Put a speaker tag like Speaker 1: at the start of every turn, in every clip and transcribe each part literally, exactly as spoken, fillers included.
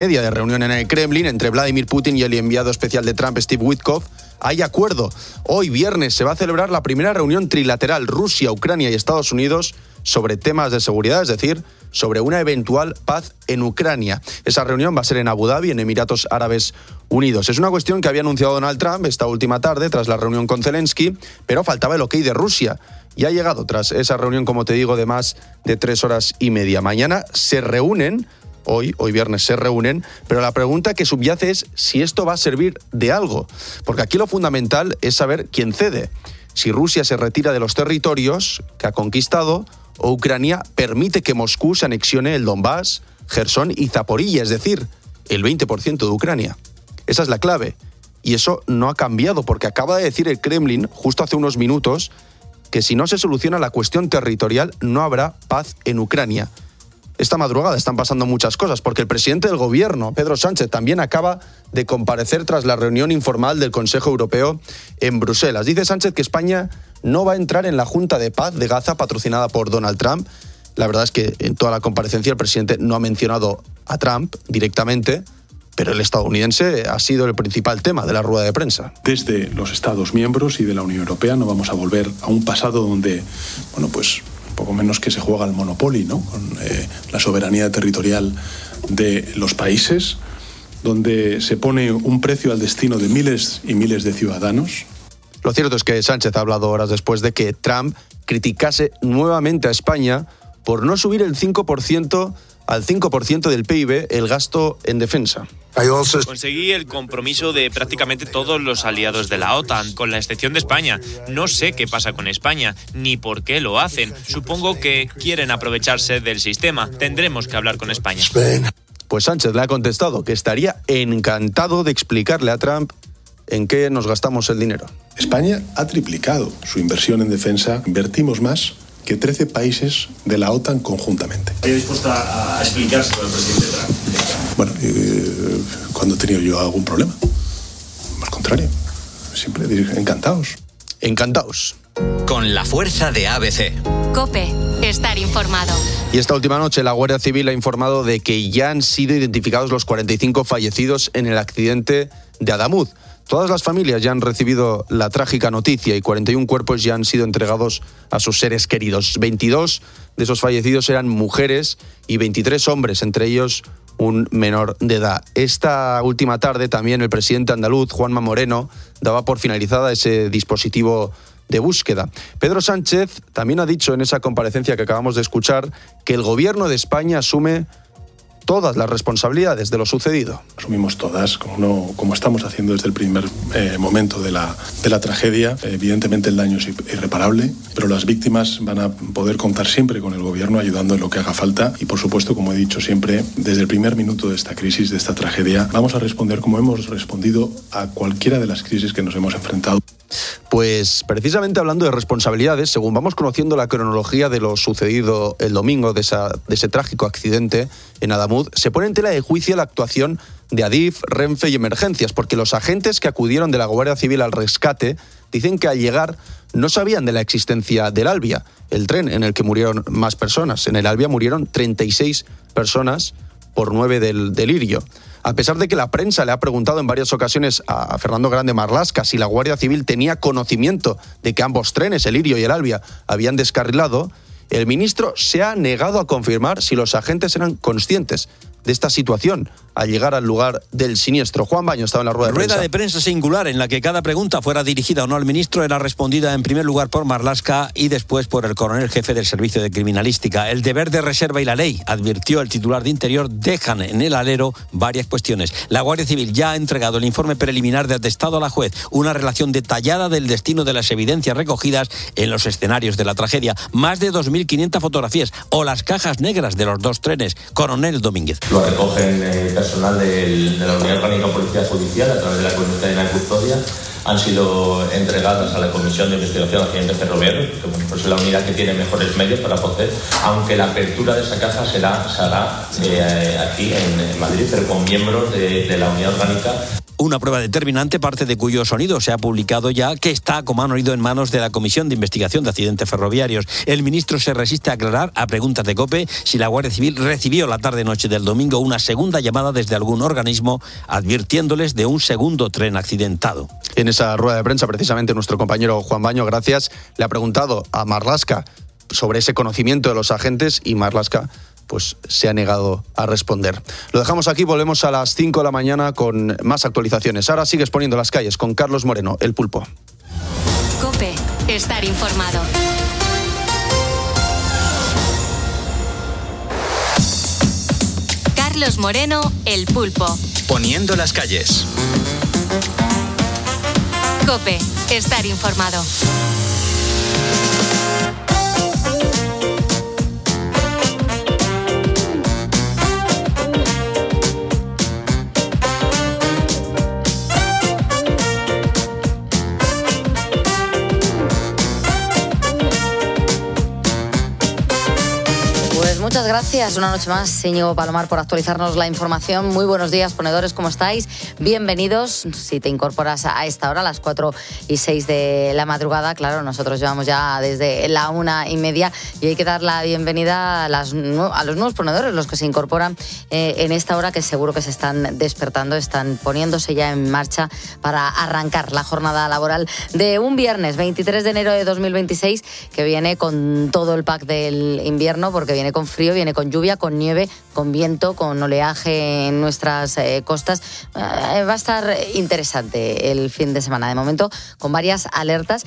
Speaker 1: Media de reunión en el Kremlin entre Vladimir Putin y el enviado especial de Trump, Steve Witkoff. Hay acuerdo. Hoy, viernes, se va a celebrar la primera reunión trilateral Rusia, Ucrania y Estados Unidos sobre temas de seguridad, es decir, sobre una eventual paz en Ucrania. Esa reunión va a ser en Abu Dhabi, en Emiratos Árabes Unidos. Es una cuestión que había anunciado Donald Trump esta última tarde tras la reunión con Zelensky, pero faltaba el ok de Rusia. Y ha llegado tras esa reunión, como te digo, de más de tres horas y media. Mañana se reúnen. Hoy, hoy viernes se reúnen, pero la pregunta que subyace es si esto va a servir de algo. Porque aquí lo fundamental es saber quién cede. Si Rusia se retira de los territorios que ha conquistado o Ucrania permite que Moscú se anexione el Donbass, Jersón y Zaporilla, es decir, el veinte por ciento de Ucrania. Esa es la clave. Y eso no ha cambiado porque acaba de decir el Kremlin, justo hace unos minutos, que si no se soluciona la cuestión territorial no habrá paz en Ucrania. Esta madrugada están pasando muchas cosas, porque el presidente del gobierno, Pedro Sánchez, también acaba de comparecer tras la reunión informal del Consejo Europeo en Bruselas. Dice Sánchez que España no va a entrar en la Junta de Paz de Gaza patrocinada por Donald Trump. La verdad es que en toda la comparecencia el presidente no ha mencionado a Trump directamente, pero el estadounidense ha sido el principal tema de la rueda de prensa.
Speaker 2: Desde los Estados miembros y de la Unión Europea no vamos a volver a un pasado donde, bueno, pues poco menos que se juega al Monopoly, ¿no? Con eh, la soberanía territorial de los países, donde se pone un precio al destino de miles y miles de ciudadanos.
Speaker 1: Lo cierto es que Sánchez ha hablado horas después de que Trump criticase nuevamente a España por no subir el cinco por ciento al cinco por ciento del P I B el gasto en defensa.
Speaker 3: Conseguí el compromiso de prácticamente todos los aliados de la OTAN, con la excepción de España. No sé qué pasa con España, ni por qué lo hacen. Supongo que quieren aprovecharse del sistema. Tendremos que hablar con España.
Speaker 1: Pues Sánchez le ha contestado que estaría encantado de explicarle a Trump en qué nos gastamos el dinero.
Speaker 2: España ha triplicado su inversión en defensa. Invertimos más que trece países de la OTAN conjuntamente.
Speaker 4: ¿Estoy dispuesta a explicarse con el presidente Trump?
Speaker 2: Bueno, eh, ¿cuándo he tenido yo algún problema? Al contrario, siempre encantados.
Speaker 1: Encantados.
Speaker 5: Con la fuerza de A B C.
Speaker 6: COPE, estar informado.
Speaker 1: Y esta última noche la Guardia Civil ha informado de que ya han sido identificados los cuarenta y cinco fallecidos en el accidente de Adamuz. Todas las familias ya han recibido la trágica noticia y cuarenta y uno cuerpos ya han sido entregados a sus seres queridos. veintidós de esos fallecidos eran mujeres y veintitrés hombres, entre ellos un menor de edad. Esta última tarde también el presidente andaluz, Juanma Moreno, daba por finalizada ese dispositivo de búsqueda. Pedro Sánchez también ha dicho en esa comparecencia que acabamos de escuchar que el gobierno de España asume todas las responsabilidades de lo sucedido.
Speaker 2: Asumimos todas, como, no, como estamos haciendo desde el primer eh, momento de la, de la tragedia. Evidentemente el daño es irreparable, pero las víctimas van a poder contar siempre con el gobierno ayudando en lo que haga falta y, por supuesto, como he dicho siempre, desde el primer minuto de esta crisis, de esta tragedia, vamos a responder como hemos respondido a cualquiera de las crisis que nos hemos enfrentado.
Speaker 1: Pues precisamente hablando de responsabilidades, según vamos conociendo la cronología de lo sucedido el domingo, de, esa, de ese trágico accidente en Adamuz, se pone en tela de juicio la actuación de Adif, Renfe y Emergencias, porque los agentes que acudieron de la Guardia Civil al rescate dicen que al llegar no sabían de la existencia del Albia, el tren en el que murieron más personas. En el Albia murieron treinta y seis personas por nueve del, del Lirio. A pesar de que la prensa le ha preguntado en varias ocasiones a Fernando Grande Marlaska si la Guardia Civil tenía conocimiento de que ambos trenes, el Lirio y el Albia, habían descarrilado, el ministro se ha negado a confirmar si los agentes eran conscientes de esta situación al llegar al lugar del siniestro. Juan Baño estaba en la rueda de prensa.
Speaker 7: Rueda de prensa singular en la que cada pregunta fuera dirigida o no al ministro era respondida en primer lugar por Marlaska y después por el coronel jefe del Servicio de Criminalística. El deber de reserva y la ley, advirtió el titular de Interior, dejan en el alero varias cuestiones. La Guardia Civil ya ha entregado el informe preliminar de atestado a la juez, una relación detallada del destino de las evidencias recogidas en los escenarios de la tragedia, más de dos mil quinientas fotografías o las cajas negras de los dos trenes. Coronel Domínguez.
Speaker 8: Lo recogen eh, personal del, de la Unidad Orgánica de Policía Judicial a través de la Comunidad de Custodia. Han sido entregadas a la Comisión de Investigación de Accidentes Ferroviarios, que bueno, pues es la unidad que tiene mejores medios para poder, aunque la apertura de esa caja será, será eh, aquí en, en Madrid, pero con miembros de, de la Unidad Orgánica.
Speaker 7: Una prueba determinante, parte de cuyo sonido se ha publicado ya, que está, como han oído, en manos de la Comisión de Investigación de Accidentes Ferroviarios. El ministro se resiste a aclarar, a preguntas de COPE, si la Guardia Civil recibió la tarde-noche del domingo una segunda llamada desde algún organismo advirtiéndoles de un segundo tren accidentado.
Speaker 1: En esa rueda de prensa, precisamente, nuestro compañero Juan Baño, gracias, le ha preguntado a Marlaska sobre ese conocimiento de los agentes y Marlaska pues se ha negado a responder. Lo dejamos aquí, volvemos a las cinco de la mañana con más actualizaciones. Ahora sigues poniendo las calles con Carlos Moreno, El Pulpo.
Speaker 6: COPE, estar informado. Carlos Moreno, El Pulpo.
Speaker 5: Poniendo las calles.
Speaker 6: COPE, estar informado.
Speaker 9: Muchas gracias, una noche más, Íñigo Palomar, por actualizarnos la información. Muy buenos días, ponedores, ¿cómo estáis? Bienvenidos. Si te incorporas a esta hora, a las cuatro y seis de la madrugada, claro, nosotros llevamos ya desde la una y media y hay que dar la bienvenida a, las, a los nuevos ponedores, los que se incorporan eh, en esta hora, que seguro que se están despertando, están poniéndose ya en marcha para arrancar la jornada laboral de un viernes veintitrés de enero de dos mil veintiséis, que viene con todo el pack del invierno, porque viene con frío, viene con lluvia, con nieve, con viento, con oleaje en nuestras eh, costas. Eh, va a estar interesante el fin de semana, de momento, con varias alertas,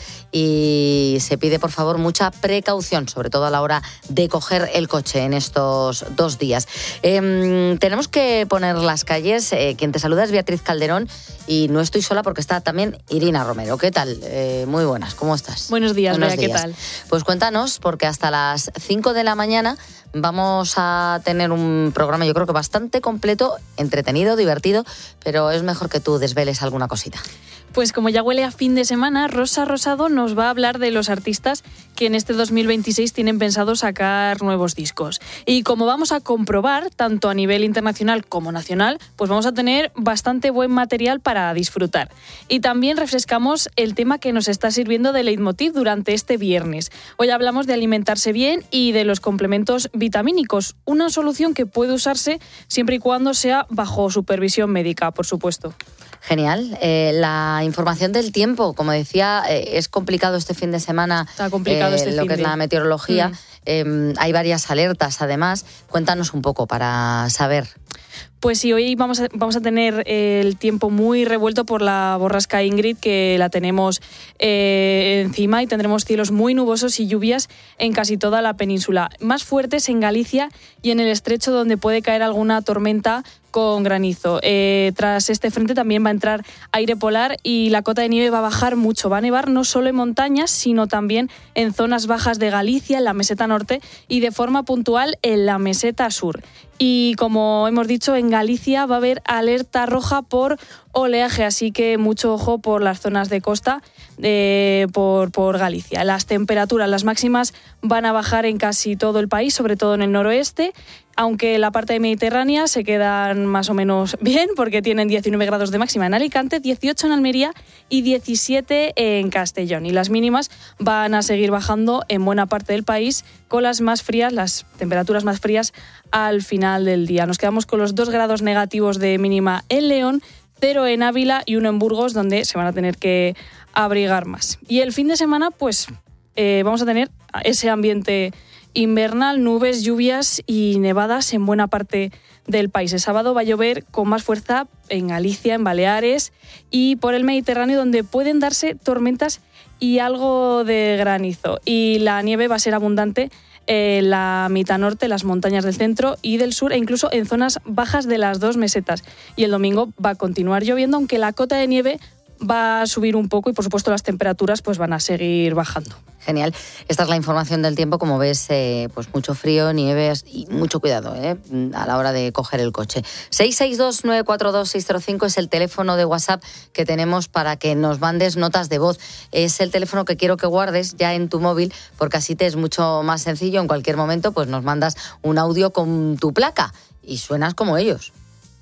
Speaker 9: y se pide, por favor, mucha precaución, sobre todo a la hora de coger el coche en estos dos días. Eh, tenemos que poner las calles. Eh, quien te saluda es Beatriz Calderón y no estoy sola porque está también Irina Romero. ¿Qué tal? Eh, muy buenas, ¿cómo estás?
Speaker 10: Buenos días,
Speaker 9: Buenos
Speaker 10: Bea,
Speaker 9: días.
Speaker 10: ¿qué tal?
Speaker 9: Pues cuéntanos, porque hasta las cinco de la mañana vamos a tener un programa, yo creo que bastante completo, entretenido, divertido, pero es mejor que tú desveles alguna cosita.
Speaker 10: Pues como ya huele a fin de semana, Rosa Rosado nos va a hablar de los artistas que en este dos mil veintiséis tienen pensado sacar nuevos discos. Y como vamos a comprobar, tanto a nivel internacional como nacional, pues vamos a tener bastante buen material para disfrutar. Y también refrescamos el tema que nos está sirviendo de leitmotiv durante este viernes. Hoy hablamos de alimentarse bien y de los complementos vitamínicos, una solución que puede usarse siempre y cuando sea bajo supervisión médica, por supuesto.
Speaker 9: Genial. Eh, la información del tiempo, como decía, eh, es complicado este fin de semana.
Speaker 10: Está complicado
Speaker 9: eh,
Speaker 10: este
Speaker 9: lo
Speaker 10: fin
Speaker 9: que
Speaker 10: de...
Speaker 9: es la meteorología. Mm. Eh, hay varias alertas, además. Cuéntanos un poco para saber.
Speaker 10: Pues sí, hoy vamos a, vamos a tener el tiempo muy revuelto por la borrasca Ingrid, que la tenemos eh, encima, y tendremos cielos muy nubosos y lluvias en casi toda la península. Más fuertes en Galicia y en el estrecho, donde puede caer alguna tormenta con granizo. Eh, tras este frente también va a entrar aire polar y la cota de nieve va a bajar mucho. Va a nevar no solo en montañas, sino también en zonas bajas de Galicia, en la meseta norte, y de forma puntual en la meseta sur. Y como hemos dicho, en Galicia va a haber alerta roja por oleaje, así que mucho ojo por las zonas de costa eh, por, por Galicia. Las temperaturas, las máximas, van a bajar en casi todo el país, sobre todo en el noroeste, aunque la parte mediterránea se quedan más o menos bien, porque tienen diecinueve grados de máxima en Alicante, dieciocho en Almería y diecisiete en Castellón. Y las mínimas van a seguir bajando en buena parte del país, con las más frías, las temperaturas más frías al final del día. Nos quedamos con los dos grados negativos de mínima en León, cero en Ávila y uno en Burgos, donde se van a tener que abrigar más. Y el fin de semana, pues eh, vamos a tener ese ambiente invernal, nubes, lluvias y nevadas en buena parte del país. El sábado va a llover con más fuerza en Galicia, en Baleares y por el Mediterráneo, donde pueden darse tormentas y algo de granizo. Y la nieve va a ser abundante en la mitad norte, las montañas del centro y del sur, e incluso en zonas bajas de las dos mesetas. Y el domingo va a continuar lloviendo, aunque la cota de nieve va a subir un poco y, por supuesto, las temperaturas pues van a seguir bajando.
Speaker 9: Genial. Esta es la información del tiempo. Como ves, eh, pues mucho frío, nieves y mucho cuidado eh, a la hora de coger el coche. seis seis dos, nueve cuatro dos, seis cero cinco es el teléfono de WhatsApp que tenemos para que nos mandes notas de voz. Es el teléfono que quiero que guardes ya en tu móvil, porque así te es mucho más sencillo. En cualquier momento pues nos mandas un audio con tu placa y suenas como ellos.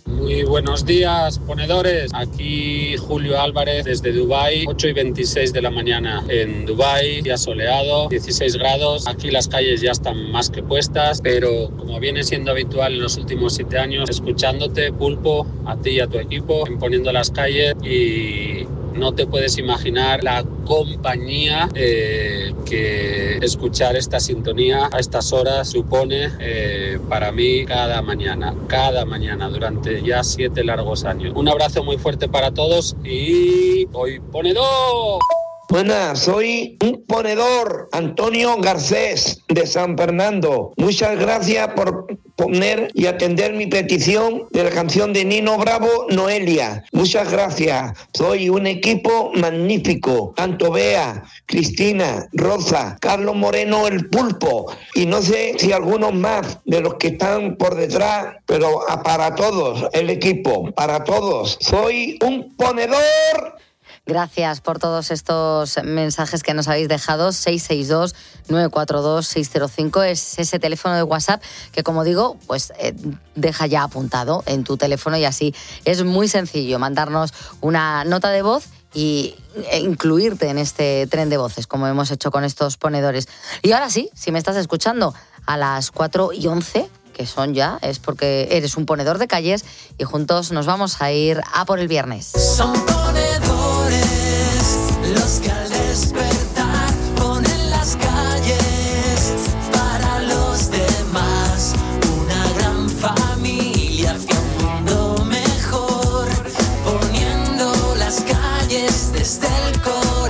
Speaker 11: Muy buenos días, ponedores. Aquí Julio Álvarez desde Dubái, ocho y veintiséis de la mañana en Dubái, día soleado, dieciséis grados. Aquí las calles ya están más que puestas, pero como viene siendo habitual en los últimos siete años, escuchándote, Pulpo, a ti y a tu equipo, en Poniendo las Calles, y no te puedes imaginar la compañía eh, que escuchar esta sintonía a estas horas supone eh, para mí cada mañana, cada mañana durante ya siete largos años. Un abrazo muy fuerte para todos y hoy ponedor.
Speaker 12: Buenas, soy un ponedor, Antonio Garcés, de San Fernando. Muchas gracias por poner y atender mi petición de la canción de Nino Bravo, Noelia. Muchas gracias. Soy un equipo magnífico. Tanto Bea, Cristina, Rosa, Carlos Moreno, el Pulpo. Y no sé si algunos más de los que están por detrás, pero para todos, el equipo, para todos. Soy un ponedor.
Speaker 9: Gracias por todos estos mensajes que nos habéis dejado. seis seis dos, nueve cuatro dos, seis cero cinco es ese teléfono de WhatsApp que, como digo, pues eh, deja ya apuntado en tu teléfono, y así es muy sencillo mandarnos una nota de voz y e incluirte en este tren de voces, como hemos hecho con estos ponedores. Y ahora sí, si me estás escuchando a las cuatro y once, que son ya, es porque eres un ponedor de calles, y juntos nos vamos a ir a por el viernes.
Speaker 13: Son ponedores los que al despertar ponen las calles para los demás. Una gran familia hacia un mundo mejor, poniendo las calles desde el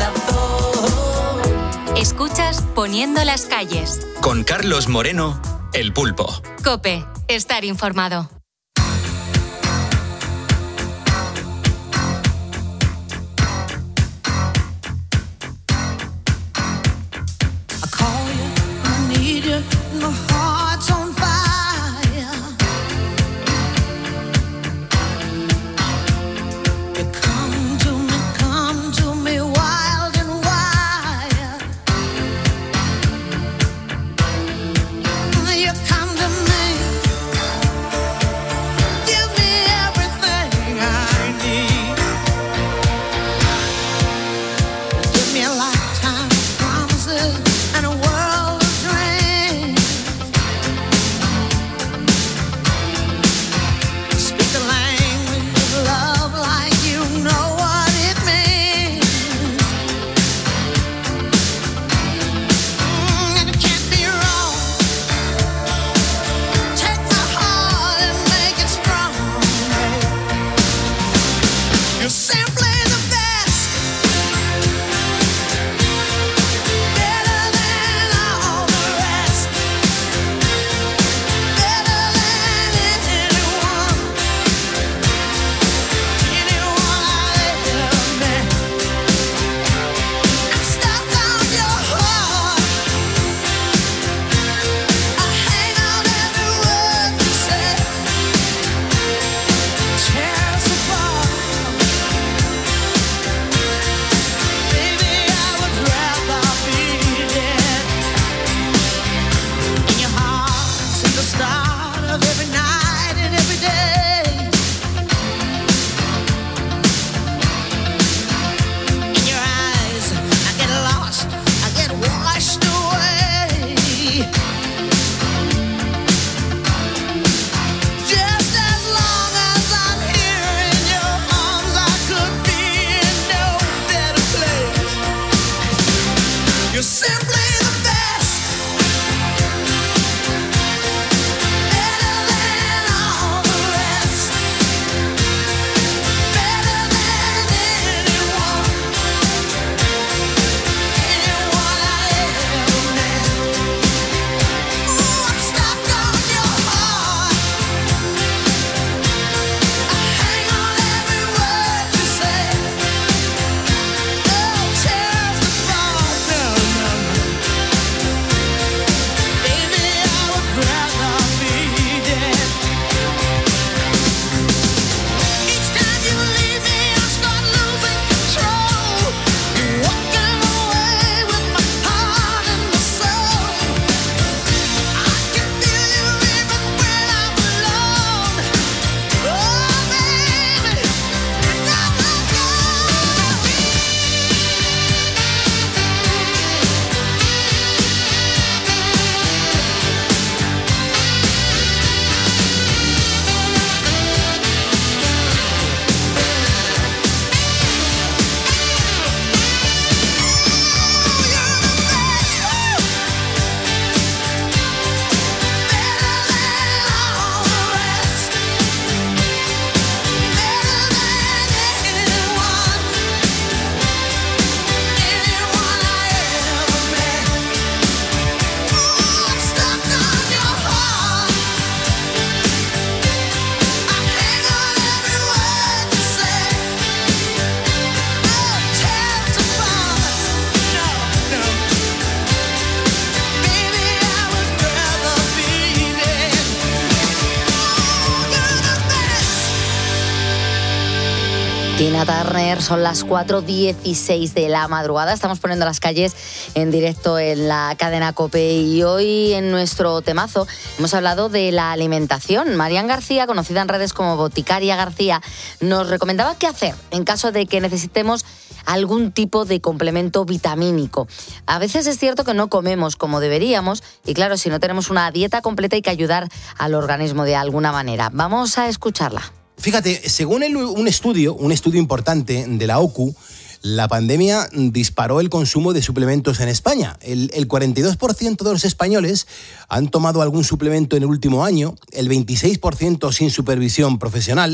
Speaker 13: corazón.
Speaker 6: Escuchas Poniendo las Calles.
Speaker 5: Con Carlos Moreno, el Pulpo.
Speaker 6: COPE, estar informado.
Speaker 13: You come to me
Speaker 9: Tina Turner, son las cuatro dieciséis de la madrugada. Estamos poniendo las calles en directo en la cadena COPE y hoy en nuestro temazo hemos hablado de la alimentación. Marian García, conocida en redes como Boticaria García, nos recomendaba qué hacer en caso de que necesitemos algún tipo de complemento vitamínico. A veces es cierto que no comemos como deberíamos y claro, si no tenemos una dieta completa hay que ayudar al organismo de alguna manera. Vamos a escucharla.
Speaker 14: Fíjate, según el, un estudio, un estudio importante de la O C U, la pandemia disparó el consumo de suplementos en España. El, el cuarenta y dos por ciento de los españoles han tomado algún suplemento en el último año, el veintiséis por ciento sin supervisión profesional.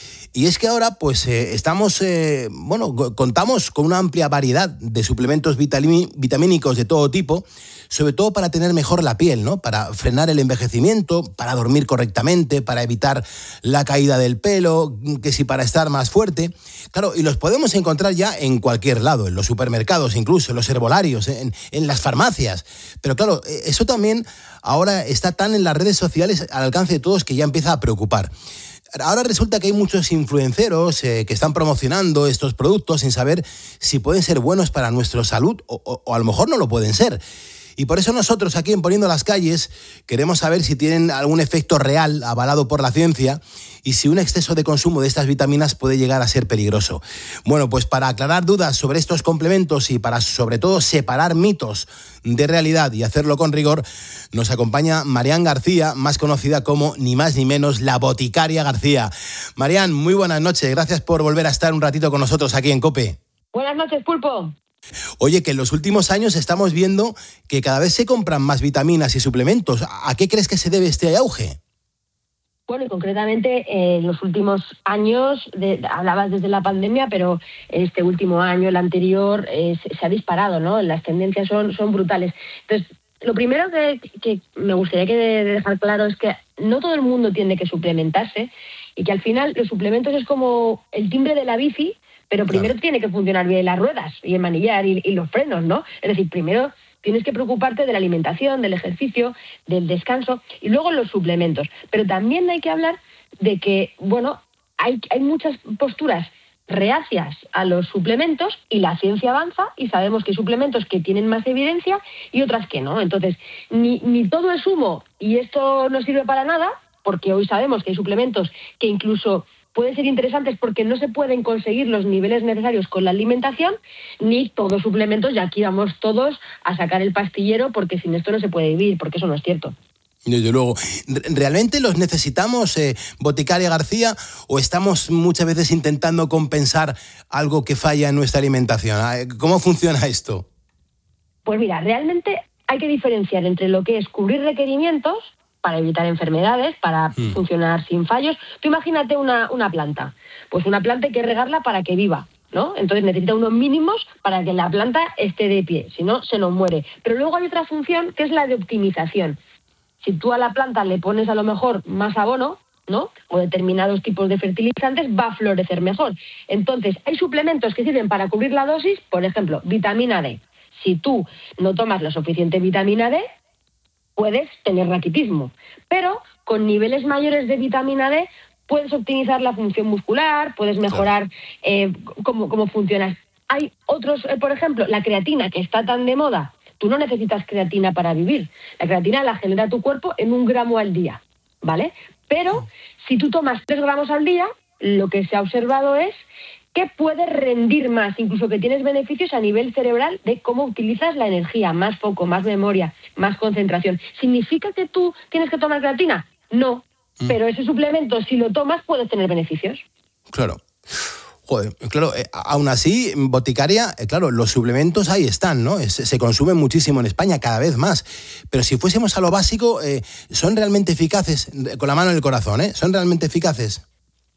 Speaker 14: Y es que ahora, pues, eh, estamos, eh, bueno, contamos con una amplia variedad de suplementos vitami- vitamínicos de todo tipo, sobre todo para tener mejor la piel, ¿no? Para frenar el envejecimiento, para dormir correctamente, para evitar la caída del pelo, que si para estar más fuerte. Claro, y los podemos encontrar ya en cualquier lado, en los supermercados, incluso en los herbolarios, en, en las farmacias. Pero claro, eso también ahora está tan en las redes sociales al alcance de todos que ya empieza a preocupar. Ahora resulta que hay muchos influenceros eh, que están promocionando estos productos sin saber si pueden ser buenos para nuestra salud o, o, o a lo mejor no lo pueden ser. Y por eso nosotros aquí en Poniendo las Calles queremos saber si tienen algún efecto real avalado por la ciencia y si un exceso de consumo de estas vitaminas puede llegar a ser peligroso. Bueno, pues para aclarar dudas sobre estos complementos y para sobre todo separar mitos de realidad y hacerlo con rigor, nos acompaña Marian García, más conocida como ni más ni menos la Boticaria García. Marian, muy buenas noches, gracias por volver a estar un ratito con nosotros aquí en COPE.
Speaker 15: Buenas noches, Pulpo.
Speaker 14: Oye, que en los últimos años estamos viendo que cada vez se compran más vitaminas y suplementos. ¿A qué crees que se debe este auge?
Speaker 15: Bueno, y concretamente eh, en los últimos años, de, hablabas desde la pandemia, pero este último año, el anterior, eh, se, se ha disparado, ¿no? Las tendencias son, son brutales. Entonces, lo primero que, que me gustaría que de dejar claro es que no todo el mundo tiene que suplementarse y que al final los suplementos es como el timbre de la bici, pero primero claro, tiene que funcionar bien las ruedas y el manillar y, y los frenos, ¿no? Es decir, primero tienes que preocuparte de la alimentación, del ejercicio, del descanso y luego los suplementos. Pero también hay que hablar de que, bueno, hay, hay muchas posturas reacias a los suplementos y la ciencia avanza y sabemos que hay suplementos que tienen más evidencia y otras que no. Entonces, ni, ni todo es humo y esto no sirve para nada, porque hoy sabemos que hay suplementos que incluso pueden ser interesantes porque no se pueden conseguir los niveles necesarios con la alimentación, ni todos suplementos, y aquí vamos todos a sacar el pastillero porque sin esto no se puede vivir, porque eso no es cierto.
Speaker 14: Desde luego. ¿Realmente los necesitamos, eh, Boticaria García, o estamos muchas veces intentando compensar algo que falla en nuestra alimentación? ¿Cómo funciona esto?
Speaker 15: Pues mira, realmente hay que diferenciar entre lo que es cubrir requerimientos para evitar enfermedades, para mm. funcionar sin fallos. Tú imagínate una, una planta. Pues una planta hay que regarla para que viva, ¿no? Entonces necesita unos mínimos para que la planta esté de pie, si no, se nos muere. Pero luego hay otra función que es la de optimización. Si tú a la planta le pones a lo mejor más abono, ¿no? O determinados tipos de fertilizantes, va a florecer mejor. Entonces, hay suplementos que sirven para cubrir la dosis, por ejemplo, vitamina D. Si tú no tomas la suficiente vitamina D, puedes tener raquitismo, pero con niveles mayores de vitamina D puedes optimizar la función muscular, puedes mejorar eh, cómo, cómo funcionas. Hay otros, eh, por ejemplo, la creatina, que está tan de moda. Tú no necesitas creatina para vivir. La creatina la genera tu cuerpo en un gramo al día, ¿vale? Pero si tú tomas tres gramos al día, lo que se ha observado es que puedes rendir más, incluso que tienes beneficios a nivel cerebral de cómo utilizas la energía, más foco, más memoria, más concentración. ¿Significa que tú tienes que tomar creatina? No, mm. pero ese suplemento, si lo tomas, puedes tener beneficios.
Speaker 14: Claro. Joder, claro, eh, aún así, Boticaria, eh, claro, los suplementos ahí están, ¿no? Es, se consumen muchísimo en España, cada vez más. Pero si fuésemos a lo básico, eh, ¿son realmente eficaces? Con la mano en el corazón, ¿eh? ¿Son realmente eficaces?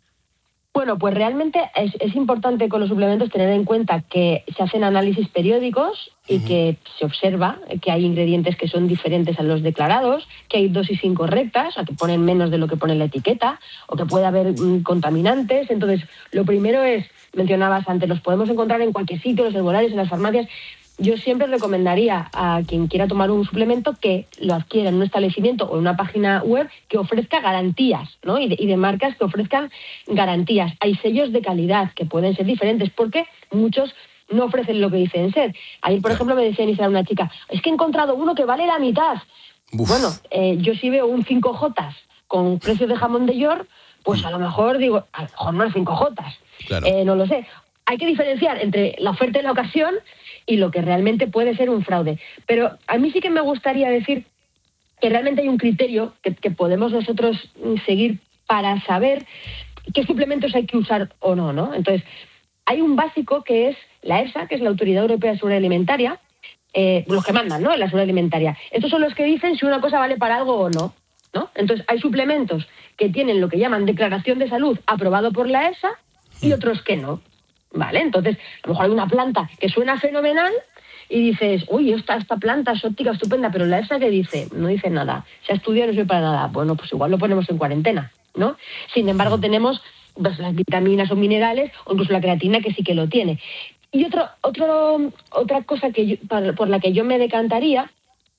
Speaker 15: Bueno, pues realmente es, es importante con los suplementos tener en cuenta que se hacen análisis periódicos y uh-huh. que se observa que hay ingredientes que son diferentes a los declarados, que hay dosis incorrectas, o que ponen menos de lo que pone la etiqueta, o que puede haber mm, contaminantes. Entonces, lo primero es, mencionabas antes, los podemos encontrar en cualquier sitio, los herbolarios, en las farmacias, yo siempre recomendaría a quien quiera tomar un suplemento que lo adquiera en un establecimiento o en una página web que ofrezca garantías, ¿no? Y de, y de marcas que ofrezcan garantías. Hay sellos de calidad que pueden ser diferentes porque muchos no ofrecen lo que dicen ser. Ayer, por ejemplo, me decía en Instagram una chica, es que he encontrado uno que vale la mitad. Uf. Bueno, eh, yo si veo un cinco jotas con precio de jamón de York, pues a lo mejor digo, a lo mejor no es cinco jotas. Claro. Eh, no lo sé. Hay que diferenciar entre la oferta y la ocasión y lo que realmente puede ser un fraude. Pero a mí sí que me gustaría decir que realmente hay un criterio que, que podemos nosotros seguir para saber qué suplementos hay que usar o no, ¿no? Entonces, hay un básico que es la EFSA, que es la Autoridad Europea de Seguridad Alimentaria, eh, los que mandan, ¿no?, en la seguridad alimentaria. Estos son los que dicen si una cosa vale para algo o no, ¿no? Entonces, hay suplementos que tienen lo que llaman declaración de salud aprobado por la EFSA y otros que no, ¿vale? Entonces, a lo mejor hay una planta que suena fenomenal y dices, uy, esta, esta planta es óptica estupenda, pero la EFSA que dice, no dice nada, se ha estudiado y no sirve para nada. Bueno, pues igual lo ponemos en cuarentena, ¿no? Sin embargo, tenemos pues, las vitaminas o minerales o incluso la creatina que sí que lo tiene. Y otro, otro, otra cosa que yo, por la que yo me decantaría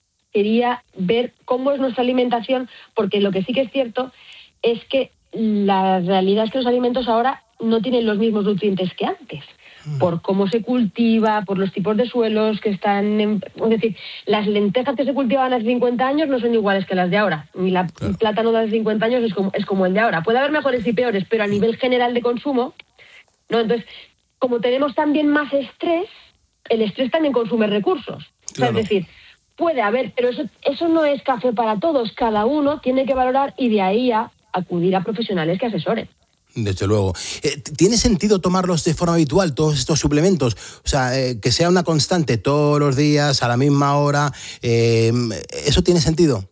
Speaker 15: sería ver cómo es nuestra alimentación, porque lo que sí que es cierto es que la realidad es que los alimentos ahora no tienen los mismos nutrientes que antes, por cómo se cultiva, por los tipos de suelos que están... En, es decir, las lentejas que se cultivaban hace cincuenta años no son iguales que las de ahora. Ni la claro. plátano de hace cincuenta años es como, es como el de ahora. Puede haber mejores y peores, pero a nivel general de consumo, ¿no? Entonces, como tenemos también más estrés, el estrés también consume recursos. Claro. O sea, es decir, puede haber, pero eso, eso no es café para todos. Cada uno tiene que valorar y de ahí a acudir a profesionales que asesoren.
Speaker 14: Desde luego. Eh, ¿Tiene sentido tomarlos de forma habitual, todos estos suplementos? O sea, eh, que sea una constante todos los días, a la misma hora. Eh, ¿Eso tiene sentido?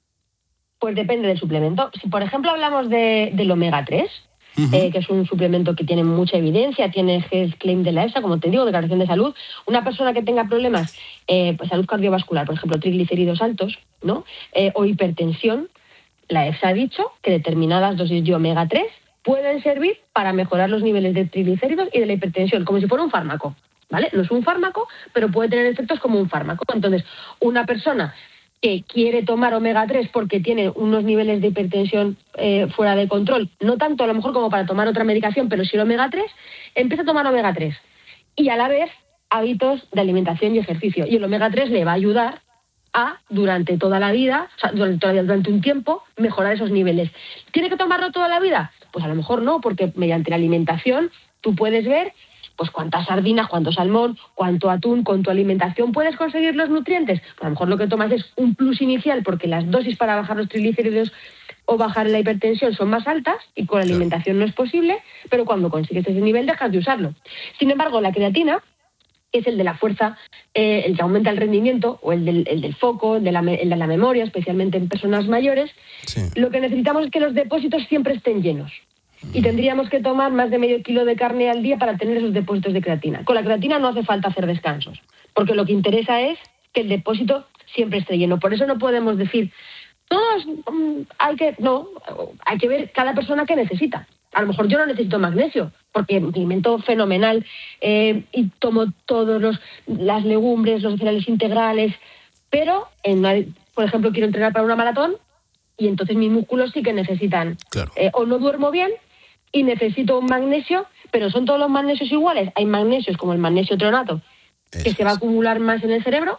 Speaker 15: Pues depende del suplemento. Si, por ejemplo, hablamos de, del omega tres, uh-huh. eh, que es un suplemento que tiene mucha evidencia, tiene Health Claim de la EFSA, como te digo, declaración de salud. Una persona que tenga problemas, eh, pues salud cardiovascular, por ejemplo, triglicéridos altos, ¿no? Eh, o hipertensión, la EFSA ha dicho que determinadas dosis de omega tres pueden servir para mejorar los niveles de triglicéridos y de la hipertensión, como si fuera un fármaco, ¿vale? No es un fármaco, pero puede tener efectos como un fármaco. Entonces, una persona que quiere tomar omega tres porque tiene unos niveles de hipertensión eh, fuera de control, no tanto a lo mejor como para tomar otra medicación, pero sí el omega tres, empieza a tomar omega tres. Y a la vez, hábitos de alimentación y ejercicio. Y el omega tres le va a ayudar a, durante toda la vida, o sea, durante, durante un tiempo, mejorar esos niveles. ¿Tiene que tomarlo toda la vida? Pues a lo mejor no, porque mediante la alimentación tú puedes ver pues cuántas sardinas, cuánto salmón, cuánto atún, con tu alimentación puedes conseguir los nutrientes. Pues a lo mejor lo que tomas es un plus inicial porque las dosis para bajar los triglicéridos o bajar la hipertensión son más altas y con la alimentación no es posible, pero cuando consigues ese nivel dejas de usarlo. Sin embargo, la creatina, que es el de la fuerza, eh, el que aumenta el rendimiento, o el del, el del foco, el de, la, el de la memoria, especialmente en personas mayores, sí. Lo que necesitamos es que los depósitos siempre estén llenos. Y tendríamos que tomar más de medio kilo de carne al día para tener esos depósitos de creatina. Con la creatina no hace falta hacer descansos, porque lo que interesa es que el depósito siempre esté lleno. Por eso no podemos decir, todos um, hay que, no, hay que ver cada persona qué necesita. A lo mejor yo no necesito magnesio, porque me alimento fenomenal eh, y tomo todos los las legumbres, los cereales integrales, pero, en una, por ejemplo, quiero entrenar para una maratón y entonces mis músculos sí que necesitan. Claro. Eh, o no duermo bien y necesito un magnesio, pero ¿son todos los magnesios iguales? Hay magnesios como el magnesio treonato, Eso que se va a acumular más en el cerebro,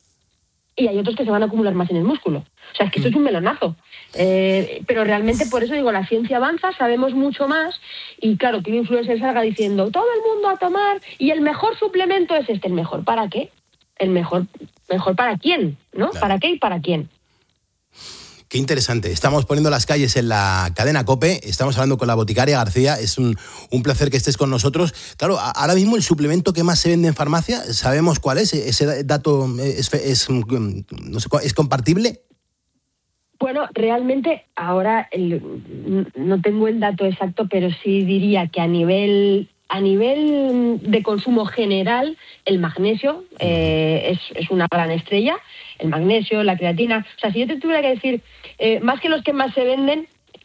Speaker 15: y hay otros que se van a acumular más en el músculo. O sea, es que mm. eso es un melonazo. Eh, pero realmente, por eso digo, la ciencia avanza, sabemos mucho más, y claro, que un influencer salga diciendo, todo el mundo a tomar, y el mejor suplemento es este. ¿El mejor para qué? ¿El mejor, mejor para quién? ¿No? Claro. ¿Para qué y para quién?
Speaker 14: Qué interesante. Estamos poniendo las calles en la cadena COPE, estamos hablando con la boticaria García, es un, un placer que estés con nosotros. Claro, ahora mismo el suplemento que más se vende en farmacia, ¿sabemos cuál es? ¿Ese dato es, es, no sé, es compartible?
Speaker 15: Bueno, realmente ahora el, no tengo el dato exacto, pero sí diría que a nivel... A nivel de consumo general, el magnesio eh, es, es una gran estrella. El magnesio, la creatina. O sea, si yo te tuviera que decir, eh, más que los que más se venden,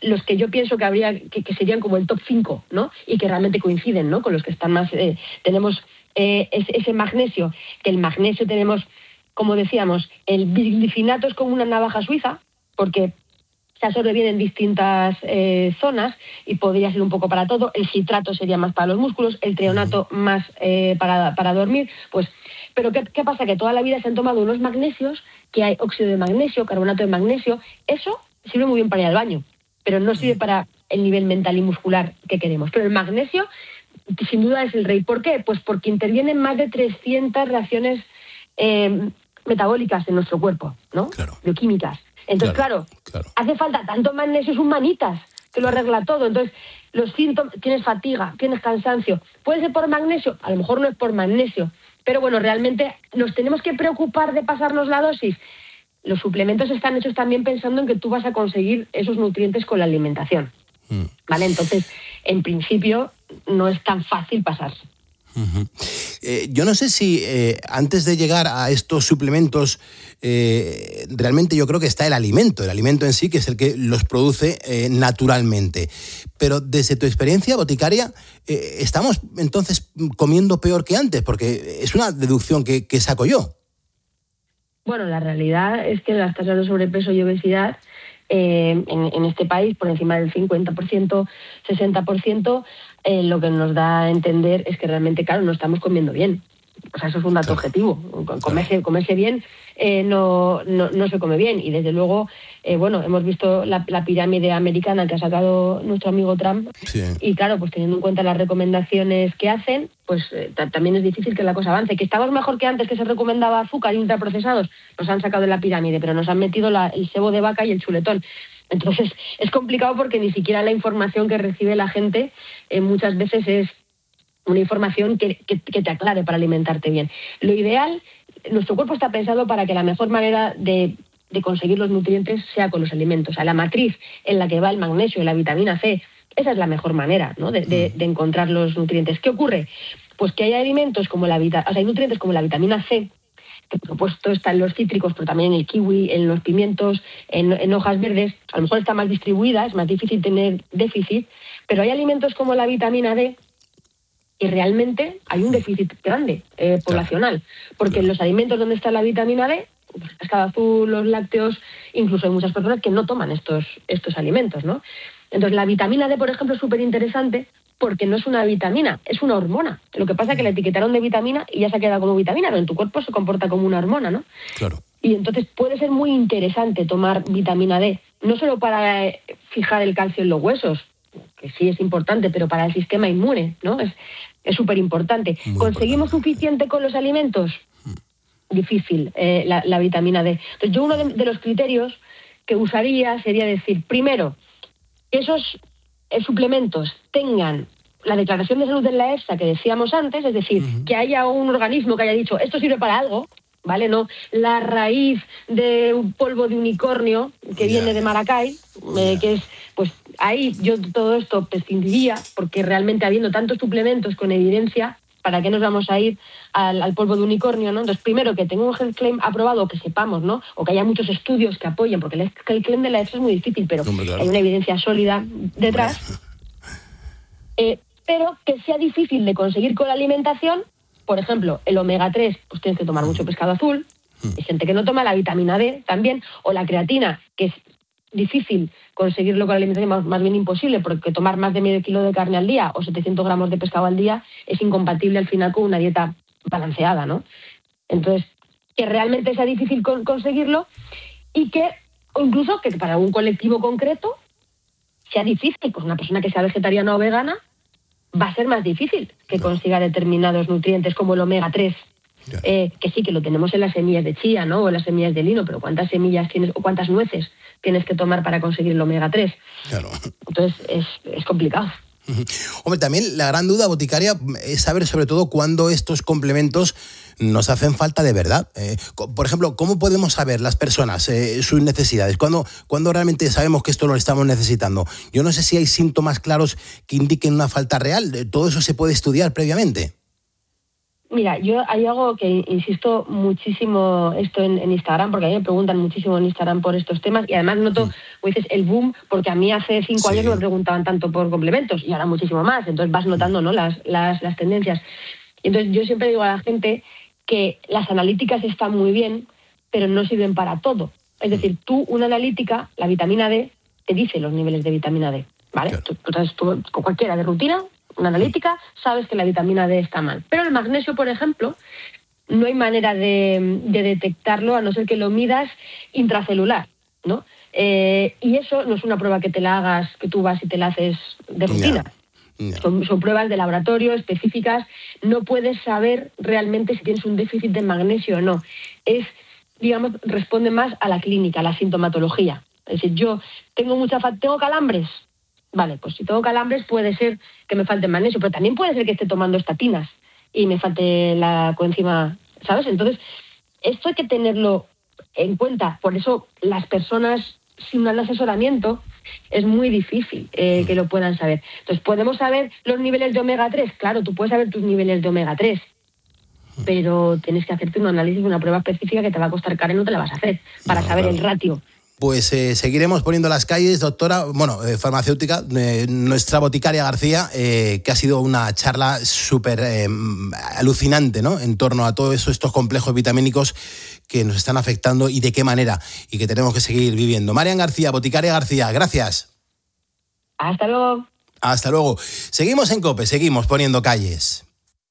Speaker 15: los que yo pienso que habría que, que serían como el top cinco, ¿no? Y que realmente coinciden, ¿no? Con los que están más... Eh, tenemos eh, ese, ese magnesio, que el magnesio tenemos, como decíamos, el bisglicinato es como una navaja suiza, porque se absorbe bien en distintas eh, zonas y podría ser un poco para todo. El citrato sería más para los músculos, el treonato más eh, para, para dormir. Pues, pero ¿qué, ¿qué pasa? Que toda la vida se han tomado unos magnesios, que hay óxido de magnesio, carbonato de magnesio. Eso sirve muy bien para ir al baño, pero no sirve para el nivel mental y muscular que queremos. Pero el magnesio, sin duda, es el rey. ¿Por qué? Pues porque intervienen más de trescientas reacciones eh, metabólicas en nuestro cuerpo, ¿no? Claro. Bioquímicas. Entonces, claro, claro, claro, hace falta tanto magnesio, es un manitas, que lo arregla todo. Entonces, los síntomas, tienes fatiga, tienes cansancio. ¿Puede ser por magnesio? A lo mejor no es por magnesio. Pero bueno, realmente nos tenemos que preocupar de pasarnos la dosis. Los suplementos están hechos también pensando en que tú vas a conseguir esos nutrientes con la alimentación. Mm. ¿Vale? Entonces, en principio, no es tan fácil pasarse.
Speaker 14: Uh-huh. Eh, yo no sé si eh, antes de llegar a estos suplementos, eh, realmente yo creo que está el alimento, el alimento en sí, que es el que los produce eh, naturalmente. Pero desde tu experiencia boticaria, eh, ¿estamos entonces comiendo peor que antes? Porque es una deducción que, que saco yo.
Speaker 15: Bueno, la realidad es que las tasas de sobrepeso y obesidad eh, en, en este país, por encima del cincuenta por ciento, sesenta por ciento, Eh, lo que nos da a entender es que realmente, claro, no estamos comiendo bien. O sea, eso es un dato claro. objetivo. Comerse, comerse bien eh, no, no, no se come bien. Y desde luego, eh, bueno, hemos visto la, la pirámide americana que ha sacado nuestro amigo Trump. Sí. Y claro, pues teniendo en cuenta las recomendaciones que hacen, pues eh, t- también es difícil que la cosa avance. Que estamos mejor que antes, que se recomendaba azúcar y ultraprocesados. Nos han sacado de la pirámide, pero nos han metido la, el sebo de vaca y el chuletón. Entonces, es complicado porque ni siquiera la información que recibe la gente eh, muchas veces es una información que, que, que te aclare para alimentarte bien. Lo ideal, nuestro cuerpo está pensado para que la mejor manera de, de conseguir los nutrientes sea con los alimentos. O sea, la matriz en la que va el magnesio y la vitamina C, esa es la mejor manera, ¿no? de, de, de encontrar los nutrientes. ¿Qué ocurre? Pues que hay alimentos como la vita- o sea, hay nutrientes como la vitamina C, que por supuesto está en los cítricos, pero también en el kiwi, en los pimientos, en, en hojas verdes. A lo mejor está más distribuida, es más difícil tener déficit, pero hay alimentos como la vitamina D y realmente hay un déficit grande eh, poblacional, porque en los alimentos donde está la vitamina D, pues el pescado azul, los lácteos, incluso hay muchas personas que no toman estos, estos alimentos, ¿no? Entonces la vitamina D, por ejemplo, es súper interesante porque no es una vitamina, es una hormona. Lo que pasa es que la etiquetaron de vitamina y ya se ha quedado como vitamina, pero en tu cuerpo se comporta como una hormona, ¿no? Claro. Y entonces puede ser muy interesante tomar vitamina D, no solo para fijar el calcio en los huesos, que sí es importante, pero para el sistema inmune, ¿no? Es es súper importante. ¿Conseguimos suficiente con los alimentos? Difícil, eh, la, la vitamina D. Entonces yo uno de, de los criterios que usaría sería decir, primero, que esos eh, suplementos tengan la declaración de salud de la EFSA que decíamos antes, es decir, uh-huh. que haya un organismo que haya dicho, esto sirve para algo, ¿vale? No la raíz de un polvo de unicornio que yeah. viene de Maracay, eh, yeah. que es, pues ahí yo todo esto prescindiría, porque realmente habiendo tantos suplementos con evidencia, ¿para qué nos vamos a ir al, al polvo de unicornio, no? Entonces, primero, que tenga un health claim aprobado, que sepamos, ¿no? O que haya muchos estudios que apoyen, porque el health claim de la EFSA es muy difícil, pero Hombre, claro. hay una evidencia sólida detrás. Eh, pero que sea difícil de conseguir con la alimentación. Por ejemplo, el omega tres, pues tienes que tomar mucho pescado azul. Hay gente que no toma la vitamina D también, o la creatina, que es difícil conseguirlo con la alimentación, más, más bien imposible, porque tomar más de medio kilo de carne al día o setecientos gramos de pescado al día es incompatible al final con una dieta balanceada, ¿no? Entonces, que realmente sea difícil con, conseguirlo y que, o incluso que para un colectivo concreto sea difícil, pues una persona que sea vegetariana o vegana va a ser más difícil que consiga determinados nutrientes como el omega tres, eh, que sí que lo tenemos en las semillas de chía, ¿no? O en las semillas de lino, pero ¿cuántas semillas tienes o cuántas nueces tienes que tomar para conseguir el omega tres? Claro. Entonces es, es complicado.
Speaker 14: Hombre, también la gran duda boticaria es saber sobre todo cuándo estos complementos nos hacen falta de verdad. Eh, por ejemplo, ¿cómo podemos saber las personas eh, sus necesidades? ¿Cuándo, ¿Cuándo realmente sabemos que esto lo estamos necesitando? Yo no sé si hay síntomas claros que indiquen una falta real. ¿Todo eso se puede estudiar previamente?
Speaker 15: Mira, yo hay algo que insisto muchísimo esto en, en Instagram, porque a mí me preguntan muchísimo en Instagram por estos temas y además noto, como dices, el boom, porque a mí hace cinco sí. años no me preguntaban tanto por complementos y ahora muchísimo más, entonces vas notando, ¿no?, las, las, las tendencias. Entonces yo siempre digo a la gente que las analíticas están muy bien, pero no sirven para todo. Es decir, tú, una analítica, la vitamina D, te dice los niveles de vitamina D, ¿vale? Claro. Tú, tú, tú, con cualquiera de rutina, una analítica, sabes que la vitamina D está mal. Pero el magnesio, por ejemplo, no hay manera de, de detectarlo a no ser que lo midas intracelular, ¿no? Eh, y eso no es una prueba que te la hagas, que tú vas y te la haces de rutina. Yeah. Yeah. Son, son pruebas de laboratorio específicas. No puedes saber realmente si tienes un déficit de magnesio o no. Es, digamos, responde más a la clínica, a la sintomatología. Es decir, yo tengo mucha fa- tengo calambres. Vale, pues si tengo calambres puede ser que me falte magnesio, pero también puede ser que esté tomando estatinas y me falte la coenzima, ¿sabes? Entonces, esto hay que tenerlo en cuenta. Por eso las personas sin un asesoramiento es muy difícil eh, que lo puedan saber. Entonces, ¿podemos saber los niveles de omega tres? Claro, tú puedes saber tus niveles de omega tres, pero tienes que hacerte un análisis, una prueba específica que te va a costar caro y no te la vas a hacer para no, saber claro. el ratio.
Speaker 14: Pues eh, seguiremos poniendo las calles, doctora, bueno, eh, farmacéutica, eh, nuestra boticaria García, eh, que ha sido una charla súper eh, alucinante, ¿no?, en torno a todos estos complejos vitamínicos que nos están afectando y de qué manera, y que tenemos que seguir viviendo. Marian García, boticaria García, gracias.
Speaker 15: Hasta luego.
Speaker 14: Hasta luego. Seguimos en COPE, seguimos poniendo calles.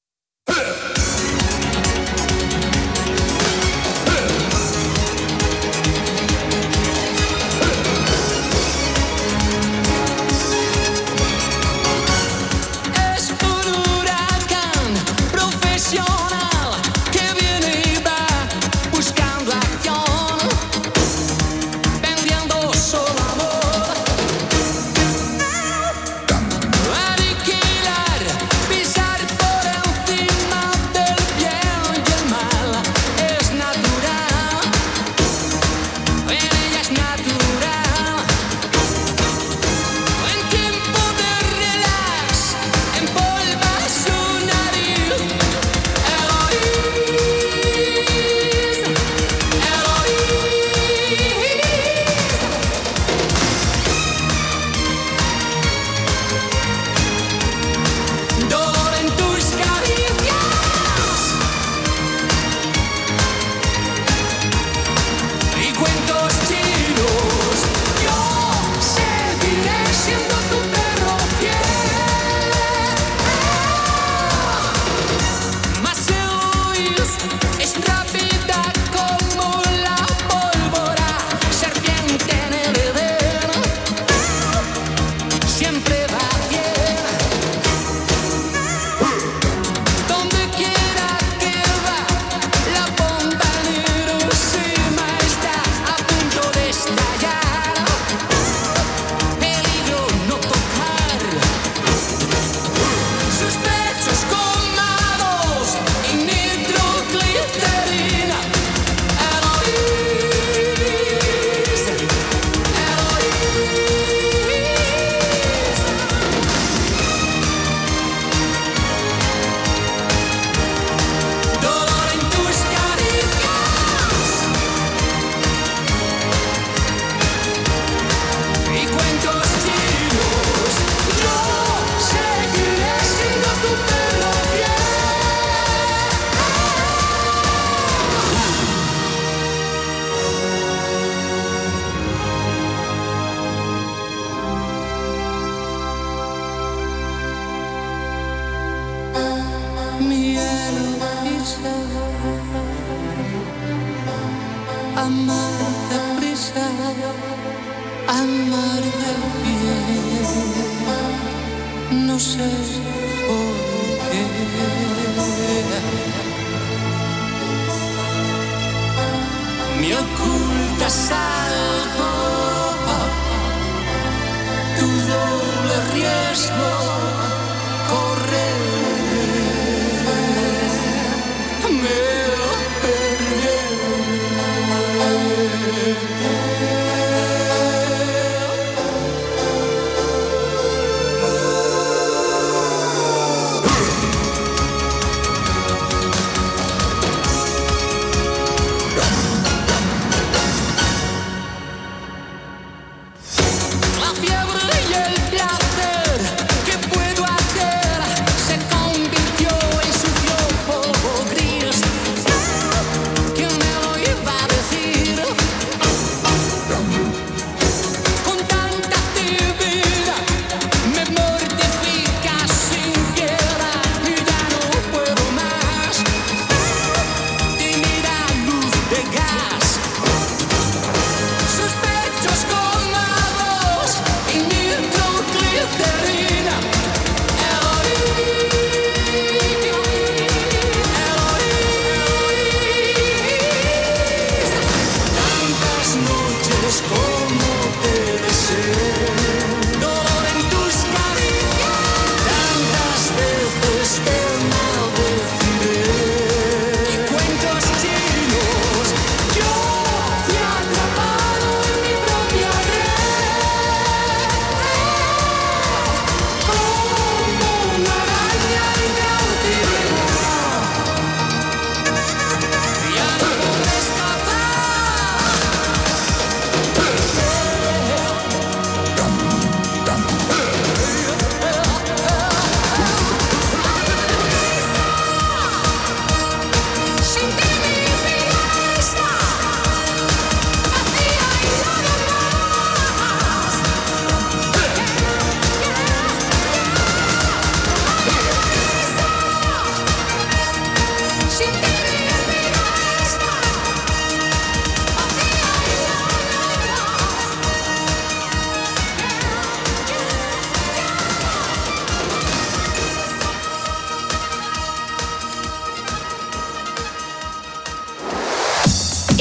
Speaker 13: Amar deprisa, amar de pie, no sé por qué. Me ocultas algo, tu doble riesgo, correr. Me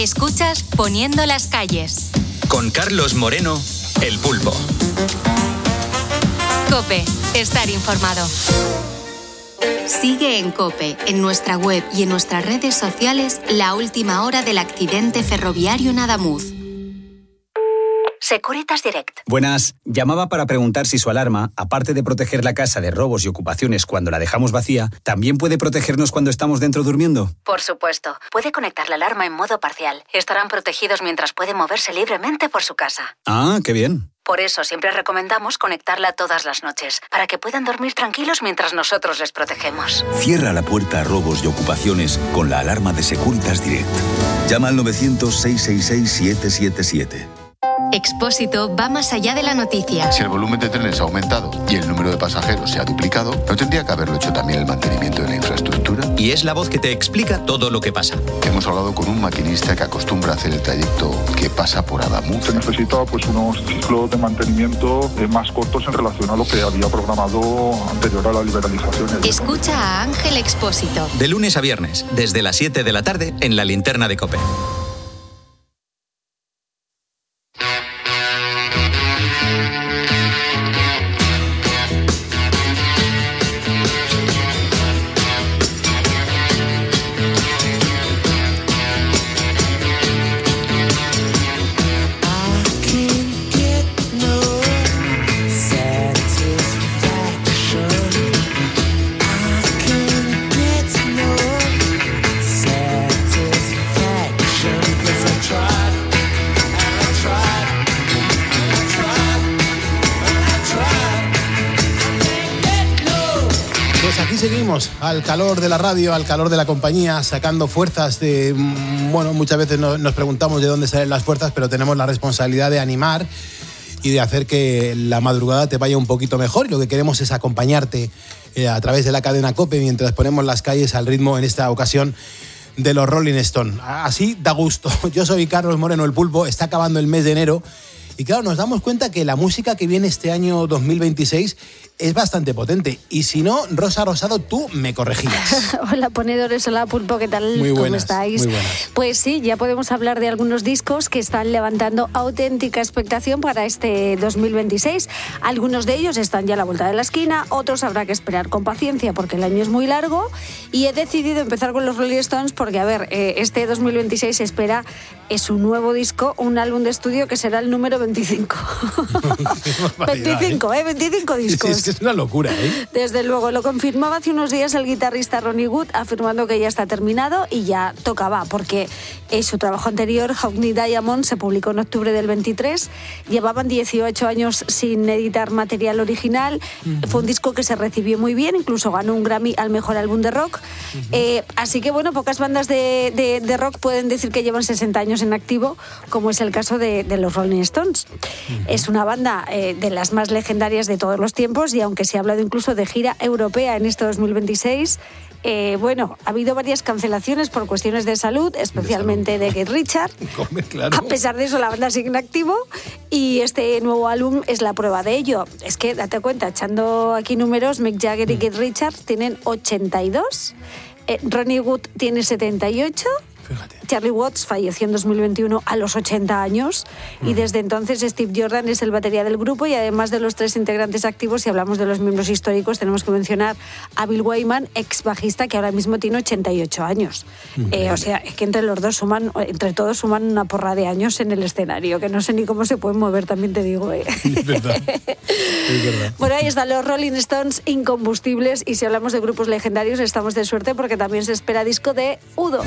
Speaker 6: Escuchas Poniendo las calles.
Speaker 5: Con Carlos Moreno, El Pulpo.
Speaker 6: COPE. Estar informado. Sigue en COPE, en nuestra web y en nuestras redes sociales, la última hora del accidente ferroviario en Adamuz.
Speaker 16: Securitas Direct.
Speaker 17: Buenas. Llamaba para preguntar si su alarma, aparte de proteger la casa de robos y ocupaciones cuando la dejamos vacía, también puede protegernos cuando estamos dentro durmiendo.
Speaker 16: Por supuesto. Puede conectar la alarma en modo parcial. Estarán protegidos mientras pueden moverse libremente por su casa.
Speaker 17: Ah, qué bien.
Speaker 16: Por eso siempre recomendamos conectarla todas las noches, para que puedan dormir tranquilos mientras nosotros les protegemos.
Speaker 18: Cierra la puerta a robos y ocupaciones con la alarma de Securitas Direct. Llama al novecientos, seiscientos sesenta y seis, siete siete siete.
Speaker 6: Expósito va más allá de la noticia.
Speaker 19: Si el volumen de trenes ha aumentado y el número de pasajeros se ha duplicado, ¿no tendría que haberlo hecho también el mantenimiento de la infraestructura?
Speaker 5: Y es la voz que te explica todo lo que pasa.
Speaker 19: Hemos hablado con un maquinista que acostumbra a hacer el trayecto que pasa por Adamuz.
Speaker 20: Se necesita pues unos ciclos de mantenimiento eh, más cortos en relación a lo que había programado anterior a la liberalización.
Speaker 6: Escucha a Ángel Expósito.
Speaker 5: De lunes a viernes, desde las siete de la tarde, en la linterna de COPE.
Speaker 14: Al calor de la radio, al calor de la compañía, sacando fuerzas de... Bueno, muchas veces nos, nos preguntamos de dónde salen las fuerzas, pero tenemos la responsabilidad de animar y de hacer que la madrugada te vaya un poquito mejor. Y lo que queremos es acompañarte eh, a través de la cadena COPE mientras ponemos las calles al ritmo, en esta ocasión, de los Rolling Stones. Así da gusto. Yo soy Carlos Moreno, El Pulpo. Está acabando el mes de enero. Y claro, nos damos cuenta que la música que viene este año dos mil veintiséis es bastante potente. Y si no, Rosa Rosado, tú me corregías.
Speaker 21: Hola, ponedores, hola, Pulpo, ¿qué tal?
Speaker 14: Muy buenas,
Speaker 21: ¿Cómo estáis?
Speaker 14: muy buenas.
Speaker 21: Pues sí, ya podemos hablar de algunos discos que están levantando auténtica expectación para este dos mil veintiséis. Algunos de ellos están ya a la vuelta de la esquina, otros habrá que esperar con paciencia porque el año es muy largo. Y he decidido empezar con los Rolling Stones porque, a ver, eh, este dos mil veintiséis se espera es un nuevo disco, un álbum de estudio que será el número veinticinco. veinticinco, ¿eh? veinticinco discos.
Speaker 14: Sí, es que es una locura, ¿eh?
Speaker 21: Desde luego, lo confirmaba hace unos días el guitarrista Ronnie Wood, afirmando que ya está terminado y ya tocaba, porque en su trabajo anterior, Hackney Diamond, se publicó en octubre del veintitrés. Llevaban dieciocho años sin editar material original. Uh-huh. Fue un disco que se recibió muy bien, incluso ganó un Grammy al mejor álbum de rock. Uh-huh. Eh, así que, bueno, pocas bandas de, de, de rock pueden decir que llevan sesenta años en activo, como es el caso de, de los Rolling Stones. Uh-huh. Es una banda eh, de las más legendarias de todos los tiempos, y aunque se ha hablado incluso de gira europea en este dos mil veintiséis, eh, bueno, ha habido varias cancelaciones por cuestiones de salud, especialmente de Keith Richards.
Speaker 14: Claro.
Speaker 21: A pesar de eso, la banda sigue en activo y este nuevo álbum es la prueba de ello. Es que, date cuenta, echando aquí números, Mick Jagger y Keith Richards tienen ochenta y dos, eh, Ronnie Wood tiene setenta y ocho. Fíjate. Charlie Watts falleció en dos mil veintiuno a los ochenta años mm. y desde entonces Steve Jordan es el batería del grupo, y además de los tres integrantes activos, si hablamos de los miembros históricos, tenemos que mencionar a Bill Wyman, ex bajista, que ahora mismo tiene ochenta y ocho años. Eh, o sea, es que entre los dos suman, entre todos suman una porra de años en el escenario, que no sé ni cómo se pueden mover, también te digo. Eh.
Speaker 14: Es verdad. Es verdad.
Speaker 21: Bueno, ahí están los Rolling Stones incombustibles, y si hablamos de grupos legendarios estamos de suerte porque también se espera disco de U dos.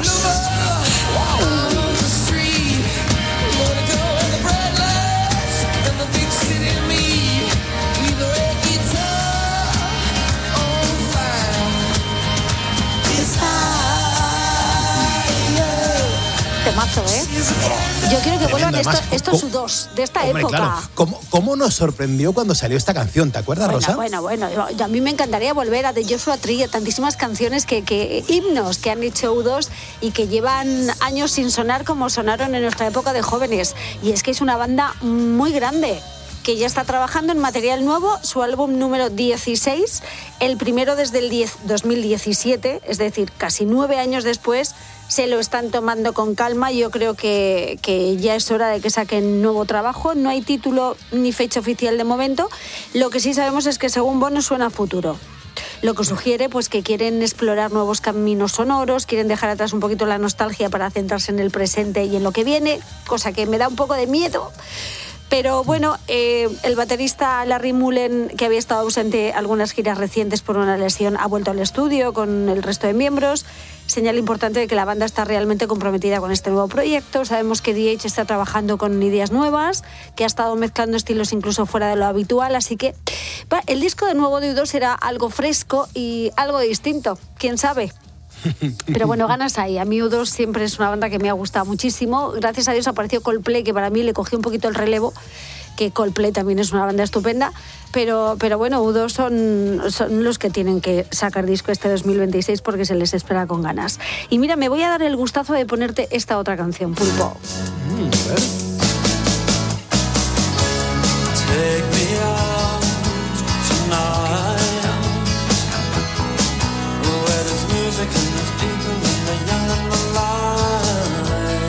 Speaker 21: Temazo, ¿eh? Yo quiero que vuelvan estos, estos U dos de esta
Speaker 14: Hombre,
Speaker 21: época.
Speaker 14: Claro. ¿Cómo, ¿Cómo nos sorprendió cuando salió esta canción? ¿Te acuerdas,
Speaker 21: bueno,
Speaker 14: Rosa?
Speaker 21: Bueno, bueno, yo, a mí me encantaría volver a The Joshua Tree, a tantísimas canciones, que, que himnos que han hecho U dos y que llevan años sin sonar como sonaron en nuestra época de jóvenes. Y es que es una banda muy grande. que ya está trabajando en material nuevo, su álbum número dieciséis, el primero desde el dos mil diecisiete, es decir, casi nueve años después. Se lo están tomando con calma. Yo creo que, que ya es hora de que saquen nuevo trabajo. No hay título ni fecha oficial de momento. Lo que sí sabemos es que según Bono suena a futuro. Lo que sugiere pues que quieren explorar nuevos caminos sonoros, quieren dejar atrás un poquito la nostalgia para centrarse en el presente y en lo que viene, cosa que me da un poco de miedo. Pero bueno, eh, el baterista Larry Mullen, que había estado ausente algunas giras recientes por una lesión, ha vuelto al estudio con el resto de miembros. Señal importante de que la banda está realmente comprometida con este nuevo proyecto. Sabemos que D H está trabajando con ideas nuevas, que ha estado mezclando estilos incluso fuera de lo habitual, así que el disco de nuevo de U dos será algo fresco y algo distinto, quién sabe. Pero bueno, ganas hay. A mí U dos siempre es una banda que me ha gustado muchísimo. Gracias a Dios apareció Coldplay, que para mí le cogió un poquito el relevo, que Coldplay también es una banda estupenda. Pero, pero bueno, U dos son, son los que tienen que sacar disco este dos mil veintiséis porque se les espera con ganas. Y mira, me voy a dar el gustazo de ponerte esta otra canción, Pulpo.
Speaker 13: Mm, a ver. Take me out tonight, where there's music and there's people and the young and the light.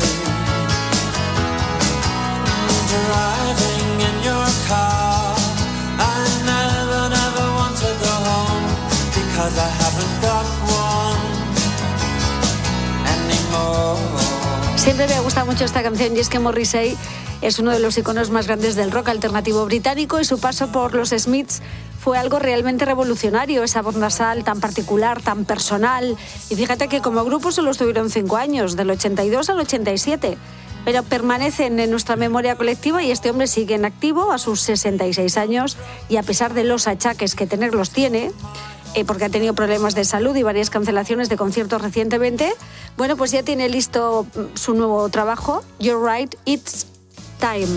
Speaker 13: Driving in your car, I never, never want to go home because I haven't got one anymore.
Speaker 21: Siempre me ha gustado mucho esta canción y es que Morrissey es uno de los iconos más grandes del rock alternativo británico y su paso por los Smiths fue algo realmente revolucionario, esa voz nasal tan particular, tan personal. Y fíjate que como grupo solo estuvieron cinco años, del ochenta y dos al ochenta y siete, pero permanecen en nuestra memoria colectiva y este hombre sigue en activo a sus sesenta y seis años y a pesar de los achaques que tenerlos tiene, eh, porque ha tenido problemas de salud y varias cancelaciones de conciertos recientemente, bueno, pues ya tiene listo su nuevo trabajo, You're Right, It's Time.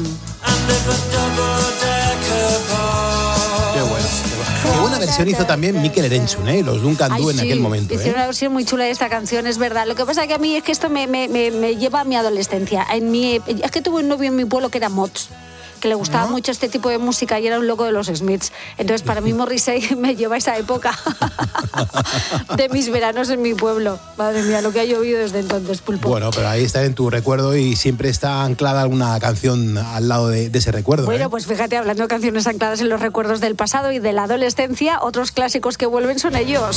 Speaker 14: Qué bueno. Qué buena versión hizo también Mikel Erenchun, ¿eh? Los Duncan Du en
Speaker 21: sí,
Speaker 14: aquel momento.
Speaker 21: Hicieron
Speaker 14: ¿eh?
Speaker 21: una versión muy chula de esta canción, es verdad. Lo que pasa que a mí es que esto me, me, me, me lleva a mi adolescencia. En mi, es que tuve un novio en mi pueblo que era Mods, que le gustaba ¿no? mucho este tipo de música y era un loco de los Smiths. Entonces, para mí Morrissey me lleva a esa época de mis veranos en mi pueblo. Madre mía, lo que ha llovido desde entonces, Pulpo.
Speaker 14: Bueno, pero ahí está en tu recuerdo y siempre está anclada alguna canción al lado de, de ese recuerdo.
Speaker 21: Bueno,
Speaker 14: ¿eh?
Speaker 21: pues fíjate, hablando de canciones ancladas en los recuerdos del pasado y de la adolescencia, otros clásicos que vuelven son ellos.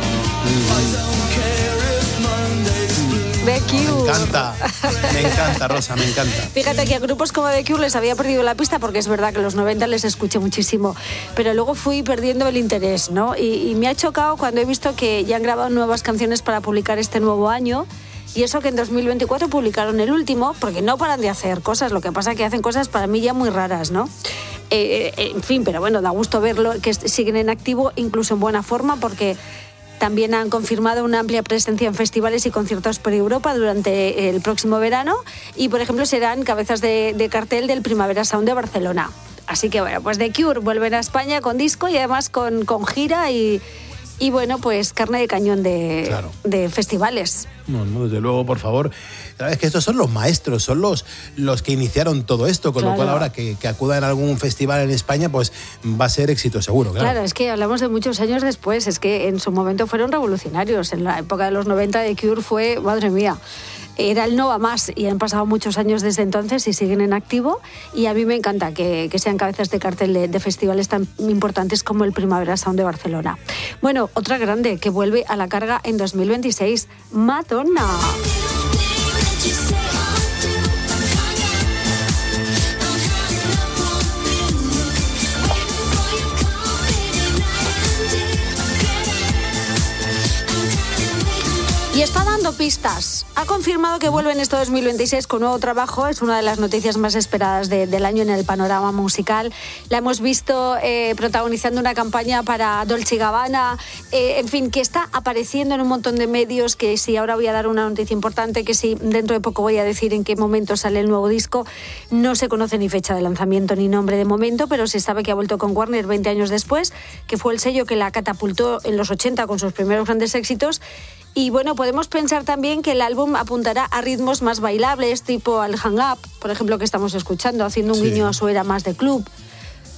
Speaker 21: The Cure.
Speaker 14: Me encanta, me encanta, Rosa, me encanta.
Speaker 21: Fíjate que a grupos como The Cure les había perdido la pista porque es verdad que en los noventa les escuché muchísimo, pero luego fui perdiendo el interés, ¿no? Y, y me ha chocado cuando he visto que ya han grabado nuevas canciones para publicar este nuevo año. Y eso que en dos mil veinticuatro publicaron el último, porque no paran de hacer cosas, lo que pasa es que hacen cosas para mí ya muy raras, ¿no? Eh, eh, en fin, pero bueno, da gusto verlo, que siguen en activo, incluso en buena forma, porque también han confirmado una amplia presencia en festivales y conciertos por Europa durante el próximo verano y, por ejemplo, serán cabezas de, de cartel del Primavera Sound de Barcelona. Así que, bueno, pues The Cure vuelven a España con disco y además con, con gira y, y, bueno, pues carne de cañón de, claro. de festivales.
Speaker 14: No, no, desde luego, por favor. Es que estos son los maestros, son los, los que iniciaron todo esto, con claro. lo cual ahora que, que acudan a algún festival en España, pues va a ser éxito seguro, claro.
Speaker 21: Claro, es que hablamos de muchos años después, es que en su momento fueron revolucionarios. En la época de los noventa The Cure fue, madre mía, era el no va más y han pasado muchos años desde entonces y siguen en activo y a mí me encanta que, que sean cabezas de cartel de, de festivales tan importantes como el Primavera Sound de Barcelona. Bueno, otra grande que vuelve a la carga en dos mil veintiséis, Madonna. Y está dando pistas. Ha confirmado que vuelve en este dos mil veintiséis con nuevo trabajo. Es una de las noticias más esperadas de, del año en el panorama musical. La hemos visto eh, protagonizando una campaña para Dolce y Gabbana. Eh, en fin, que está apareciendo en un montón de medios. Que si ahora voy a dar una noticia importante, que si dentro de poco voy a decir en qué momento sale el nuevo disco. No se conoce ni fecha de lanzamiento ni nombre de momento, pero se sabe que ha vuelto con Warner veinte años después, que fue el sello que la catapultó en los ochenta con sus primeros grandes éxitos. Y bueno, podemos pensar también que el álbum apuntará a ritmos más bailables, tipo al Hang Up, por ejemplo, que estamos escuchando, haciendo un sí. guiño a su era más de club.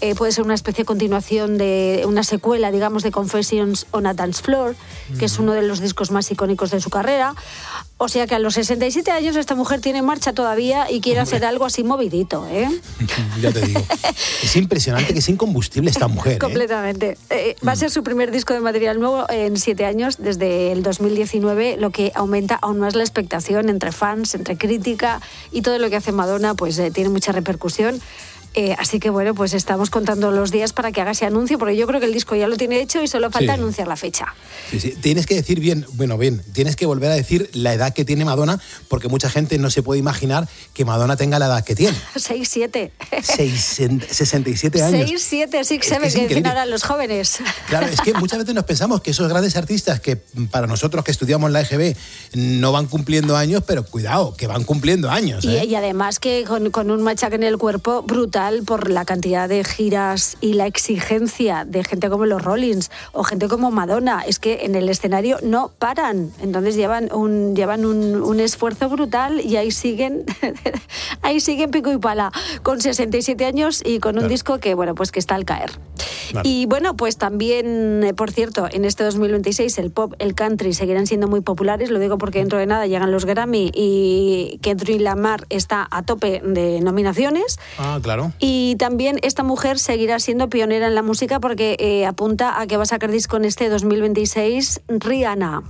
Speaker 21: eh, puede ser una especie de continuación de una secuela, digamos, de Confessions on a Dance Floor, que es uno de los discos más icónicos de su carrera. O sea que a los sesenta y siete años esta mujer tiene marcha todavía y quiere hacer algo así movidito, ¿eh?
Speaker 14: Ya te digo. Es impresionante que es incombustible esta mujer, ¿eh?
Speaker 21: Completamente. Eh, va a ser su primer disco de material nuevo en siete años, desde el dos mil diecinueve, lo que aumenta aún más la expectación entre fans, entre crítica, y todo lo que hace Madonna pues eh, tiene mucha repercusión. Eh, así que bueno, pues estamos contando los días para que haga ese anuncio, porque yo creo que el disco ya lo tiene hecho y solo falta sí. anunciar la fecha.
Speaker 14: Sí, sí. Tienes que decir bien, bueno, bien, tienes que volver a decir la edad que tiene Madonna, porque mucha gente no se puede imaginar que Madonna tenga la edad que tiene.
Speaker 21: seis siete.
Speaker 14: sesenta y siete años.
Speaker 21: seis siete, sí, se ve que dicen ahora los jóvenes.
Speaker 14: Claro, es que muchas veces nos pensamos que esos grandes artistas que para nosotros que estudiamos la E G B no van cumpliendo años, pero cuidado, que van cumpliendo años, ¿eh?
Speaker 21: Y, y además que con, con un machaque en el cuerpo brutal, por la cantidad de giras y la exigencia de gente como los Rollins o gente como Madonna. Es que en el escenario no paran, entonces llevan un, llevan un, un esfuerzo brutal y ahí siguen ahí siguen pico y pala con sesenta y siete años y con un claro. disco que, bueno, pues que está al caer. Claro. Y bueno, pues también, por cierto, en este dos mil veintiséis el pop, el country seguirán siendo muy populares, lo digo porque dentro de nada llegan los Grammy y Kendrick Lamar está a tope de nominaciones.
Speaker 14: Ah, claro.
Speaker 21: Y también esta mujer seguirá siendo pionera en la música porque eh, apunta a que va a sacar disco en este dos mil veintiséis Rihanna.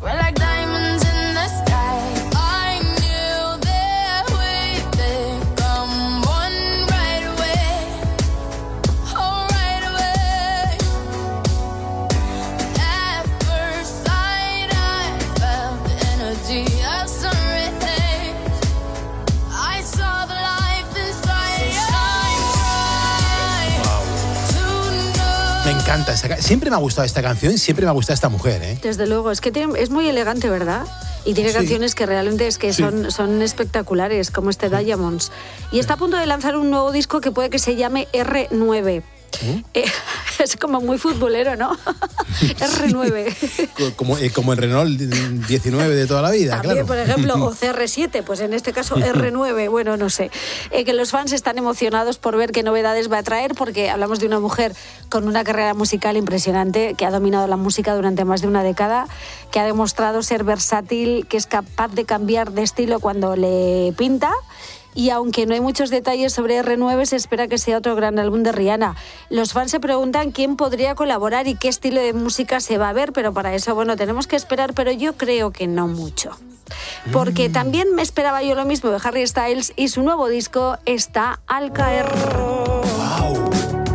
Speaker 14: Me encanta esta, siempre me ha gustado esta canción, siempre me ha gustado esta mujer, ¿eh?
Speaker 21: Desde luego, es que tiene, es muy elegante, ¿verdad? Y tiene sí. canciones que realmente es que sí. son, son espectaculares, como este sí. Diamonds. Y está a punto de lanzar un nuevo disco que puede que se llame erre nueve. ¿Eh? Eh, es como muy futbolero, ¿no? erre nueve.
Speaker 14: Como, eh, como el Renault diecinueve de toda la vida,
Speaker 21: también,
Speaker 14: claro.
Speaker 21: Por ejemplo, o ce erre siete, pues en este caso erre nueve, bueno, no sé. Eh, que los fans están emocionados por ver qué novedades va a traer, porque hablamos de una mujer con una carrera musical impresionante, que ha dominado la música durante más de una década, que ha demostrado ser versátil, que es capaz de cambiar de estilo cuando le pinta. Y aunque no hay muchos detalles sobre erre nueve, se espera que sea otro gran álbum de Rihanna. Los fans se preguntan quién podría colaborar y qué estilo de música se va a ver, pero para eso, bueno, tenemos que esperar, pero yo creo que no mucho. Porque mm. también me esperaba yo lo mismo de Harry Styles y su nuevo disco está al caer.
Speaker 14: Wow.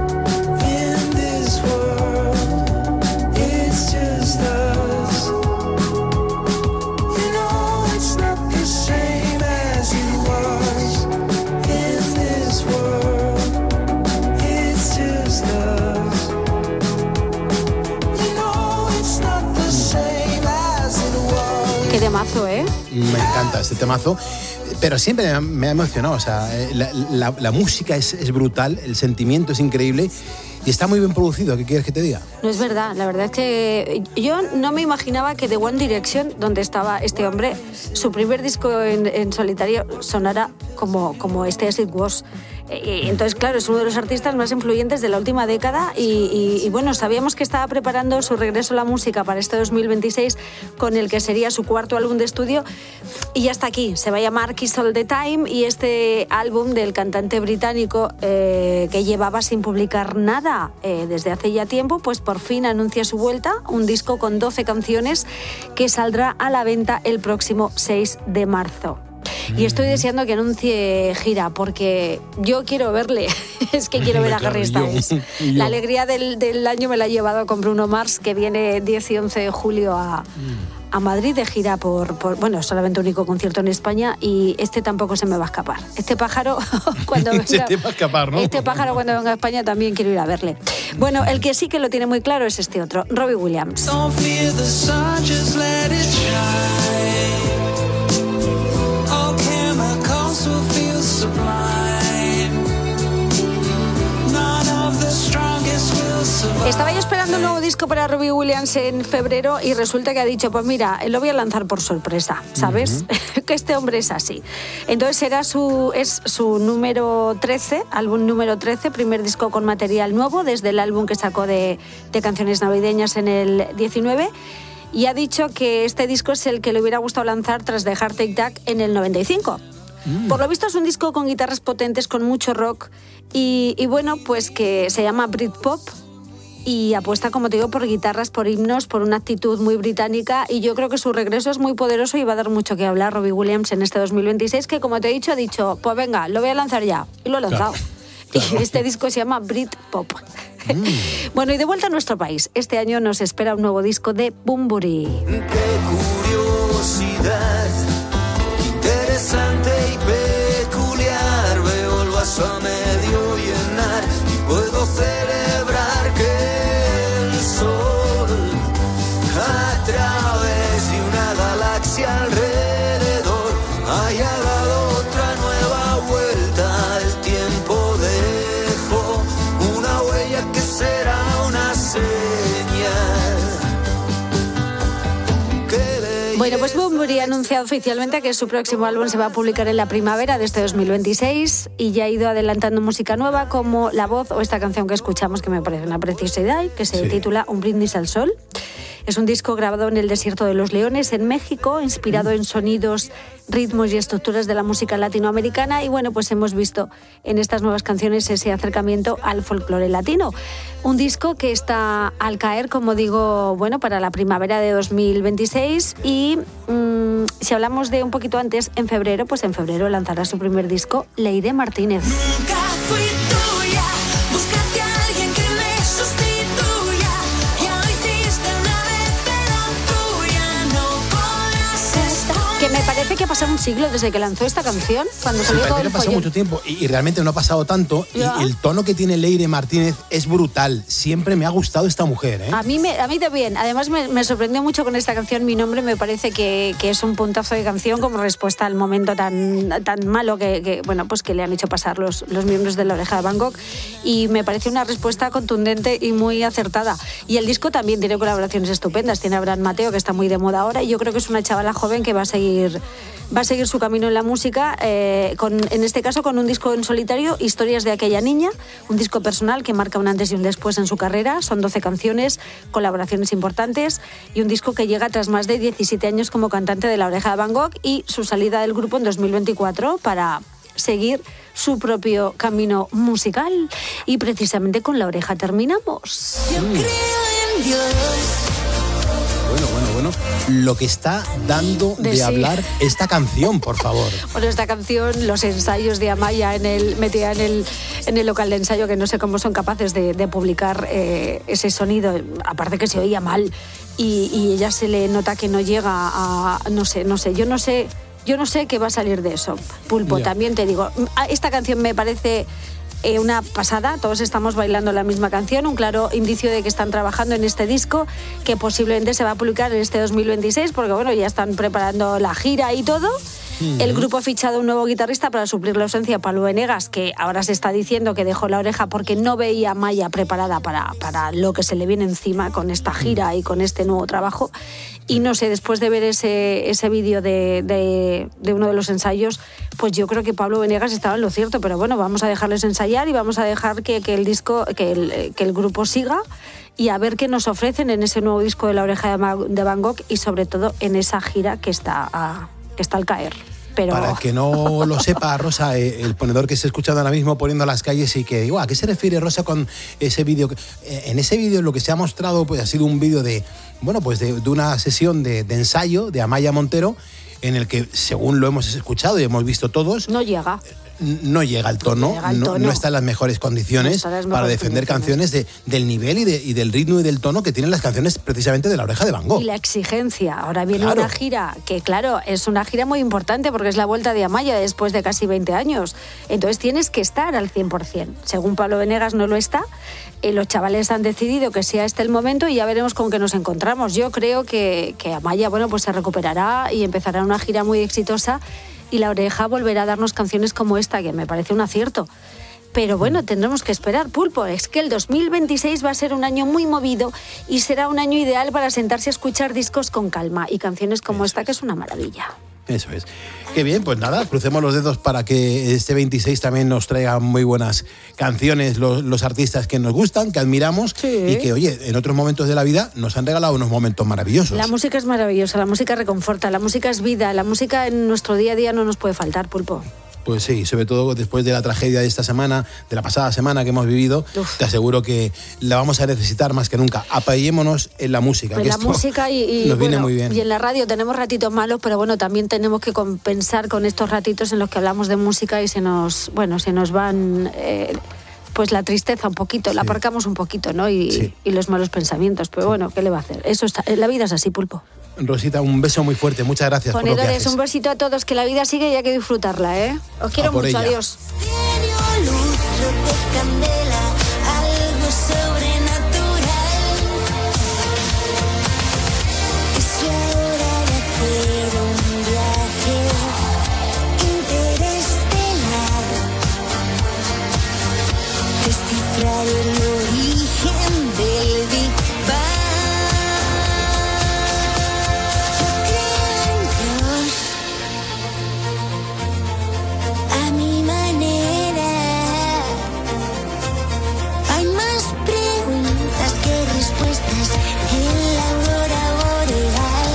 Speaker 21: Qué temazo, ¿eh?
Speaker 14: Me encanta este temazo, pero siempre me ha emocionado. O sea, la, la, la música es, es brutal, el sentimiento es increíble y está muy bien producido. ¿Qué quieres que te diga?
Speaker 21: No es verdad, la verdad es que yo no me imaginaba que The One Direction, donde estaba este hombre, su primer disco en, en solitario sonara como, como este As It Was. Entonces, claro, es uno de los artistas más influyentes de la última década y, y, y bueno, sabíamos que estaba preparando su regreso a la música para este dos mil veintiséis, con el que sería su cuarto álbum de estudio, y ya está aquí. Se va a llamar Kiss All the Time, y este álbum del cantante británico eh, que llevaba sin publicar nada eh, desde hace ya tiempo, pues por fin anuncia su vuelta, un disco con doce canciones que saldrá a la venta el próximo seis de marzo. Y estoy deseando que anuncie gira, porque yo quiero verle. Es que quiero ver a Harry Styles. Yo, yo. La alegría del, del año me la he llevado con Bruno Mars, que viene diez y once de julio a, a Madrid de gira por, por... Bueno, solamente único concierto en España, y este tampoco se me va a escapar. Este pájaro, cuando venga...
Speaker 14: se te va a escapar, ¿no?
Speaker 21: Este pájaro, cuando venga a España, también quiero ir a verle. Bueno, el que sí que lo tiene muy claro es este otro, Robbie Williams. Don't fear the sun, just let it shine. Estaba yo esperando un nuevo disco disco para Robbie Williams en febrero y resulta que ha dicho, pues mira, lo voy a lanzar por sorpresa, ¿sabes? Uh-huh. Que este hombre es así. Entonces será su, es su número trece, álbum número trece, primer disco con material nuevo desde el álbum que sacó de, de canciones navideñas en el diecinueve. Y ha dicho que este disco es el que le hubiera gustado lanzar tras dejar Take That en el noventa y cinco. Mm. Por lo visto es un disco con guitarras potentes, con mucho rock y, y bueno, pues que se llama Britpop y apuesta, como te digo, por guitarras, por himnos, por una actitud muy británica y yo creo que su regreso es muy poderoso y va a dar mucho que hablar Robbie Williams en este dos mil veintiséis, que como te he dicho, ha dicho, pues venga, lo voy a lanzar ya y lo he lanzado. Claro, claro. Y este disco se llama Britpop. Mm. Bueno, y de vuelta a nuestro país, este año nos espera un nuevo disco de Bunbury.
Speaker 13: Qué curiosidad, interesante y peculiar, veo el vaso a medio llenar y puedo celebrar que el sol a través de una galaxia alrededor haya dado otra nueva vuelta. El tiempo dejó una huella que será una señal.
Speaker 21: Bueno, pues Bunbury ha anunciado oficialmente que su próximo álbum se va a publicar en la primavera de este dos mil veintiséis y ya ha ido adelantando música nueva como La Voz o esta canción que escuchamos que me parece una preciosidad, que se sí. titula Un brindis al sol. Es un disco grabado en el desierto de los Leones, en México, inspirado en sonidos, ritmos y estructuras de la música latinoamericana y bueno, pues hemos visto en estas nuevas canciones ese acercamiento al folclore latino. Un disco que está al caer, como digo, bueno, para la primavera de dos mil veintiséis y mmm, si hablamos de un poquito antes, en febrero, pues en febrero lanzará su primer disco, Leire Martínez.
Speaker 13: Nunca fui tuya, búscate a alguien que me sustituya. Ya lo hiciste una vez, pero tuya no podrás estar.
Speaker 21: Que me parece que ha pasado un siglo desde que lanzó esta canción, cuando
Speaker 14: sí,
Speaker 21: salió todo el
Speaker 14: que ha pasado
Speaker 21: follón.
Speaker 14: mucho tiempo y, y realmente no ha pasado tanto.
Speaker 21: ¿Ya?
Speaker 14: Y el tono que tiene Leire Martínez es brutal. Siempre me ha gustado esta mujer, ¿eh?
Speaker 21: A mí, me, a mí también. Además, me, me sorprendió mucho con esta canción. Mi nombre me parece que, que es un puntazo de canción como respuesta al momento tan, tan malo que, que, bueno, pues que le han hecho pasar los, los miembros de La Oreja de Van Gogh. Y me parece una respuesta contundente y muy acertada. Y el disco también tiene colaboraciones estupendas. Tiene a Abraham Mateo, que está muy de moda ahora. Y yo creo que es una chavala joven que va a seguir... va a seguir su camino en la música, eh, con, en este caso con un disco en solitario, Historias de aquella niña, un disco personal que marca un antes y un después en su carrera. Son doce canciones, colaboraciones importantes y un disco que llega tras más de diecisiete años como cantante de La Oreja de Van Gogh y su salida del grupo en dos mil veinticuatro para seguir su propio camino musical. Y precisamente con La Oreja terminamos.
Speaker 13: Yo creo en Dios.
Speaker 14: Bueno, bueno, bueno. Lo que está dando de,
Speaker 21: De sí.
Speaker 14: hablar esta canción, por favor.
Speaker 21: Bueno, esta canción, los ensayos de Amaya en el, metida en el, en el local de ensayo, que no sé cómo son capaces de, de publicar eh, ese sonido, aparte que se oía mal, y, y ella se le nota que no llega a, no sé, no sé, yo no sé, yo no sé qué va a salir de eso. Pulpo,
Speaker 14: Ya.
Speaker 21: también te digo, esta canción me parece... Eh, una pasada, todos estamos bailando la misma canción, un claro indicio de que están trabajando en este disco que posiblemente se va a publicar en este dos mil veintiséis porque bueno, ya están preparando la gira y todo. Mm-hmm. El grupo ha fichado un nuevo guitarrista para suplir la ausencia de Pablo Venegas, que ahora se está diciendo que dejó La Oreja porque no veía a Maya preparada para, para lo que se le viene encima con esta gira y con este nuevo trabajo. Y no sé, después de ver ese, ese vídeo de, de, de uno de los ensayos, pues yo creo que Pablo Venegas estaba en lo cierto, pero bueno, vamos a dejarles ensayar y vamos a dejar que, que el disco, que el, que el grupo siga y a ver qué nos ofrecen en ese nuevo disco de La Oreja de Van Gogh y sobre todo en esa gira que está, a, que está al caer. Pero...
Speaker 14: Para el que no lo sepa, Rosa, eh, el ponedor que se ha escuchado ahora mismo poniendo las calles y que digo, ¿a qué se refiere Rosa con ese vídeo? Eh, en ese vídeo lo que se ha mostrado pues ha sido un vídeo de, bueno, pues de, de una sesión de, de ensayo de Amaya Montero en el que, según lo hemos escuchado y hemos visto todos...
Speaker 21: No llega.
Speaker 14: No llega al tono, no, llega al tono. no, no está en las mejores condiciones no las mejores para defender condiciones. canciones de, del nivel y, de, y del ritmo y del tono que tienen las canciones precisamente de La Oreja de Van Gogh.
Speaker 21: Y la exigencia. Ahora viene
Speaker 14: claro.
Speaker 21: una gira que, claro, es una gira muy importante porque es la vuelta de Amaya después de casi veinte años. Entonces tienes que estar al cien por ciento. Según Pablo Venegas no lo está. Eh, los chavales han decidido que sea este el momento y ya veremos con qué nos encontramos. Yo creo que, que Amaya, bueno, pues se recuperará y empezará una gira muy exitosa y La Oreja volverá a darnos canciones como esta, que me parece un acierto. pero bueno, tendremos que esperar, Pulpo. Es que el dos mil veintiséis va a ser un año muy movido y será un año ideal para sentarse a escuchar discos con calma y canciones como esta, que es una maravilla.
Speaker 14: Eso es. Qué bien, pues nada, crucemos los dedos para que este veintiséis también nos traiga muy buenas canciones, los, los artistas que nos gustan, que admiramos sí. y que, oye, en otros momentos de la vida nos han regalado unos momentos maravillosos.
Speaker 21: La música es maravillosa, la música reconforta, la música es vida, la música en nuestro día a día no nos puede faltar, Pulpo.
Speaker 14: Pues sí, sobre todo después de la tragedia de esta semana, de la pasada semana que hemos vivido, Uf. te aseguro que la vamos a necesitar más que nunca. Apoyémonos en la música.
Speaker 21: En
Speaker 14: que
Speaker 21: la
Speaker 14: esto
Speaker 21: música y, y,
Speaker 14: nos viene
Speaker 21: bueno,
Speaker 14: muy bien.
Speaker 21: Y en la radio tenemos ratitos malos, pero bueno, también tenemos que compensar con estos ratitos en los que hablamos de música y se nos, bueno, se nos van... Eh, pues la tristeza un poquito, sí. la aparcamos un poquito, ¿no? Y, sí. y los malos pensamientos. Pero sí. bueno, ¿qué le va a hacer? Eso está, la vida es así, Pulpo.
Speaker 14: Rosita, un beso muy fuerte. Muchas gracias
Speaker 21: Ponedores,
Speaker 14: por lo que haces.
Speaker 21: Un besito a todos, que la vida sigue y hay que disfrutarla, ¿eh? Os quiero mucho, ella. Adiós.
Speaker 13: El origen del Big Bang. Yo creo en Dios a mi manera. Hay más preguntas que respuestas en la aurora boreal.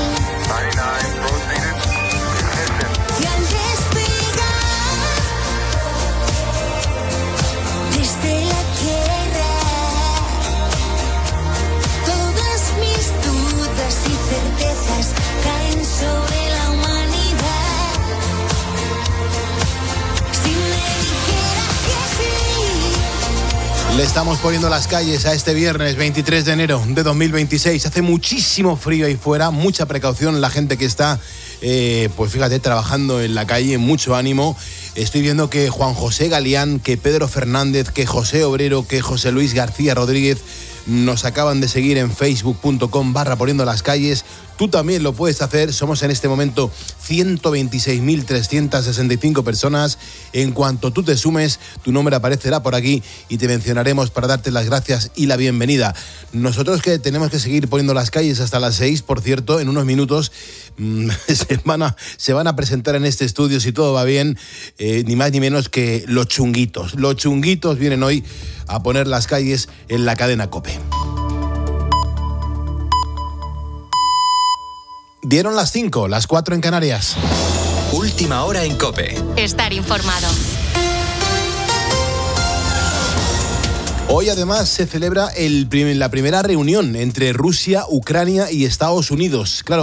Speaker 13: Y al despegar desde la tierra, todas mis dudas y certezas caen sobre la humanidad. Si me dijeras que sí.
Speaker 14: Le estamos poniendo las calles a este viernes veintitrés de enero de dos mil veintiséis. Hace muchísimo frío ahí fuera, mucha precaución la gente que está, eh, pues fíjate, trabajando en la calle, mucho ánimo. Estoy viendo que Juan José Galeán, que Pedro Fernández, que José Obrero, que José Luis García Rodríguez nos acaban de seguir en facebook punto com barra poniendo las calles. Tú también lo puedes hacer. Somos en este momento ciento veintiséis mil trescientas sesenta y cinco personas. En cuanto tú te sumes, tu nombre aparecerá por aquí y te mencionaremos para darte las gracias y la bienvenida. Nosotros que tenemos que seguir poniendo las calles hasta las seis, por cierto, en unos minutos mmm, se, van a, se van a presentar en este estudio, si todo va bien, eh, ni más ni menos que los Chunguitos. Los Chunguitos vienen hoy a poner las calles en la cadena COPE. Dieron las cinco, las cuatro en Canarias.
Speaker 5: Última hora en COPE.
Speaker 6: Estar informado.
Speaker 14: Hoy además se celebra el prim- la primera reunión entre Rusia, Ucrania y Estados Unidos. Claro,